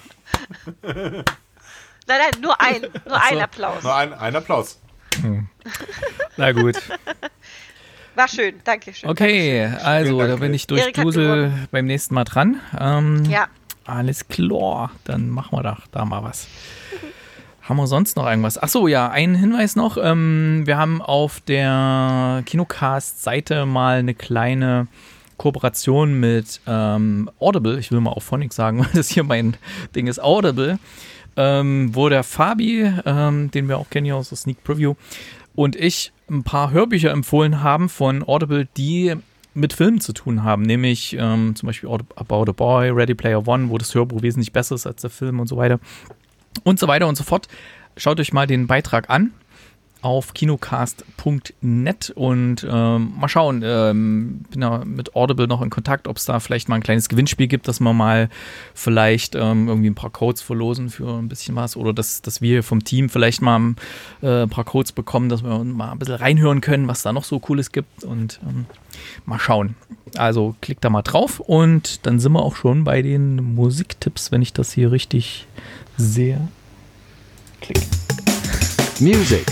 Nein, nur ein so. Applaus. Nur ein Applaus. Na gut. War schön, danke schön. Okay, also Vielen Dank, da bin ich durch Erik hat Dusel beim nächsten Mal dran. Ja, Alles klar, dann machen wir doch da mal was. Haben wir sonst noch irgendwas? Achso, ja, einen Hinweis noch. Wir haben auf der Kinocast-Seite mal eine kleine Kooperation mit Audible. Ich will mal auf Phonic sagen, weil das hier mein Ding ist. Audible, wo der Fabi, den wir auch kennen hier aus der Sneak Preview, und ich ein paar Hörbücher empfohlen haben von Audible, die mit Filmen zu tun haben, nämlich zum Beispiel About a Boy, Ready Player One, wo das Hörbuch wesentlich besser ist als der Film und so weiter. Und so weiter und so fort. Schaut euch mal den Beitrag an auf kinocast.net und mal schauen, bin ja mit Audible noch in Kontakt, ob es da vielleicht mal ein kleines Gewinnspiel gibt, dass wir mal vielleicht irgendwie ein paar Codes verlosen für ein bisschen was oder dass wir vom Team vielleicht mal ein paar Codes bekommen, dass wir mal ein bisschen reinhören können, was da noch so Cooles gibt und mal schauen. Also klickt da mal drauf und dann sind wir auch schon bei den Musiktipps, wenn ich das hier richtig sehe. Klick. Music.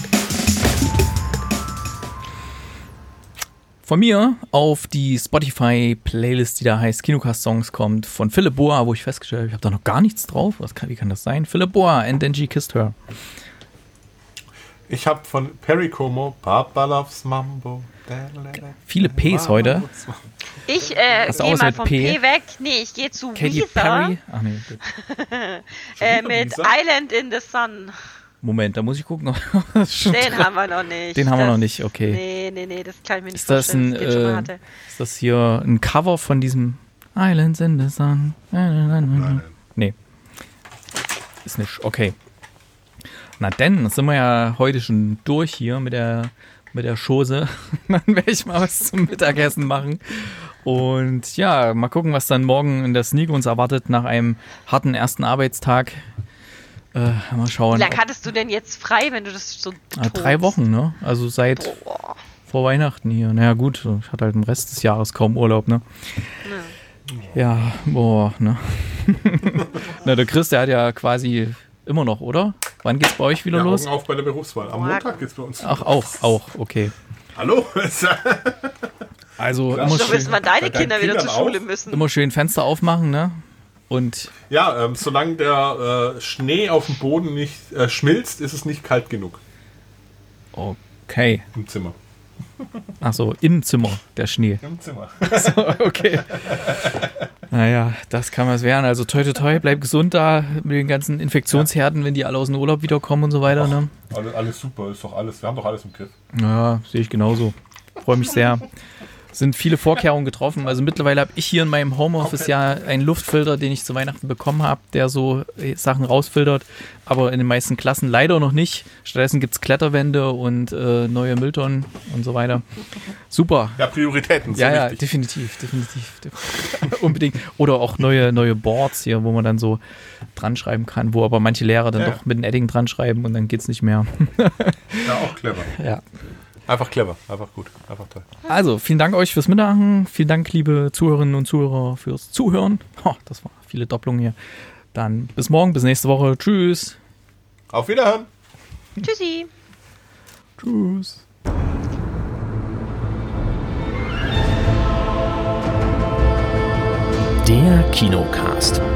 Von mir auf die Spotify-Playlist, die da heißt Kinocast Songs, kommt von Philipp Boa, wo ich festgestellt habe, ich habe da noch gar nichts drauf. Wie kann das sein? Philipp Boa, And Then She Kissed Her. Ich habe von Perry Como Papa Loves Mambo. Viele Ps heute. ich Hast du gehe aus mal mit vom P? P weg. Nee, ich gehe zu Katy Weezer Perry. Ach nee, gut. mit Weezer? Island in the Sun. Moment, da muss ich gucken. Den Den haben wir noch nicht. Den haben wir Das- noch nicht, okay. Nee, das kann ich mir nicht Ist das vorstellen, dass ich den schon mal ein, hatte. ist das hier ein Cover von diesem Islands in the Sun? Nee. Ist nicht, okay. Na denn, sind wir ja heute schon durch hier mit der Chose. Dann werde ich mal was zum Mittagessen machen. Und ja, mal gucken, was dann morgen in der Sneak uns erwartet nach einem harten ersten Arbeitstag. Mal schauen. Wie lange hattest du denn jetzt frei, wenn du das so 3 Wochen, ne? Also seit Boah. vor Weihnachten hier. Naja gut, ich hatte halt im Rest des Jahres kaum Urlaub, ne? Ja, boah, ne? Na, der Chris, der hat ja quasi immer noch, oder? Wann geht's bei euch wieder Ja, los? Augen auf bei der Berufswahl. Am Montag geht's bei uns. Ach, auch, okay. Hallo? Also Klar. immer So schön, wissen wann deine Bei deinen Kinder wieder zur Kindern Schule auch? müssen. immer schön Fenster aufmachen, ne? Und Ja, solange der Schnee auf dem Boden nicht schmilzt, ist es nicht kalt genug okay. im Zimmer. Ach so, im Zimmer, der Schnee. Im Zimmer. So, okay. Naja, das kann was werden. Also toi toi toi, bleib gesund da mit den ganzen Infektionsherden, wenn die alle aus dem Urlaub wiederkommen und so weiter, ne? Alles super, ist doch alles. Wir haben doch alles im Griff. Ja, sehe ich genauso. Freue mich sehr. Sind viele Vorkehrungen getroffen. Also mittlerweile habe ich hier in meinem Homeoffice ja einen Luftfilter, den ich zu Weihnachten bekommen habe, der so Sachen rausfiltert, aber in den meisten Klassen leider noch nicht. Stattdessen gibt es Kletterwände und neue Mülltonnen und so weiter. Super. Ja, Prioritäten sind Ja, wichtig. definitiv. Unbedingt. Oder auch neue Boards hier, wo man dann so dran schreiben kann, wo aber manche Lehrer dann doch mit einem Edding dran schreiben und dann geht es nicht mehr. Ja, auch clever. Ja. Einfach clever, einfach gut, einfach toll. Also, vielen Dank euch fürs Mitmachen. Vielen Dank, liebe Zuhörerinnen und Zuhörer, fürs Zuhören. Das waren viele Doppelungen hier. Dann bis morgen, bis nächste Woche. Tschüss. Auf Wiederhören! Tschüssi. Tschüss. Der Kinocast.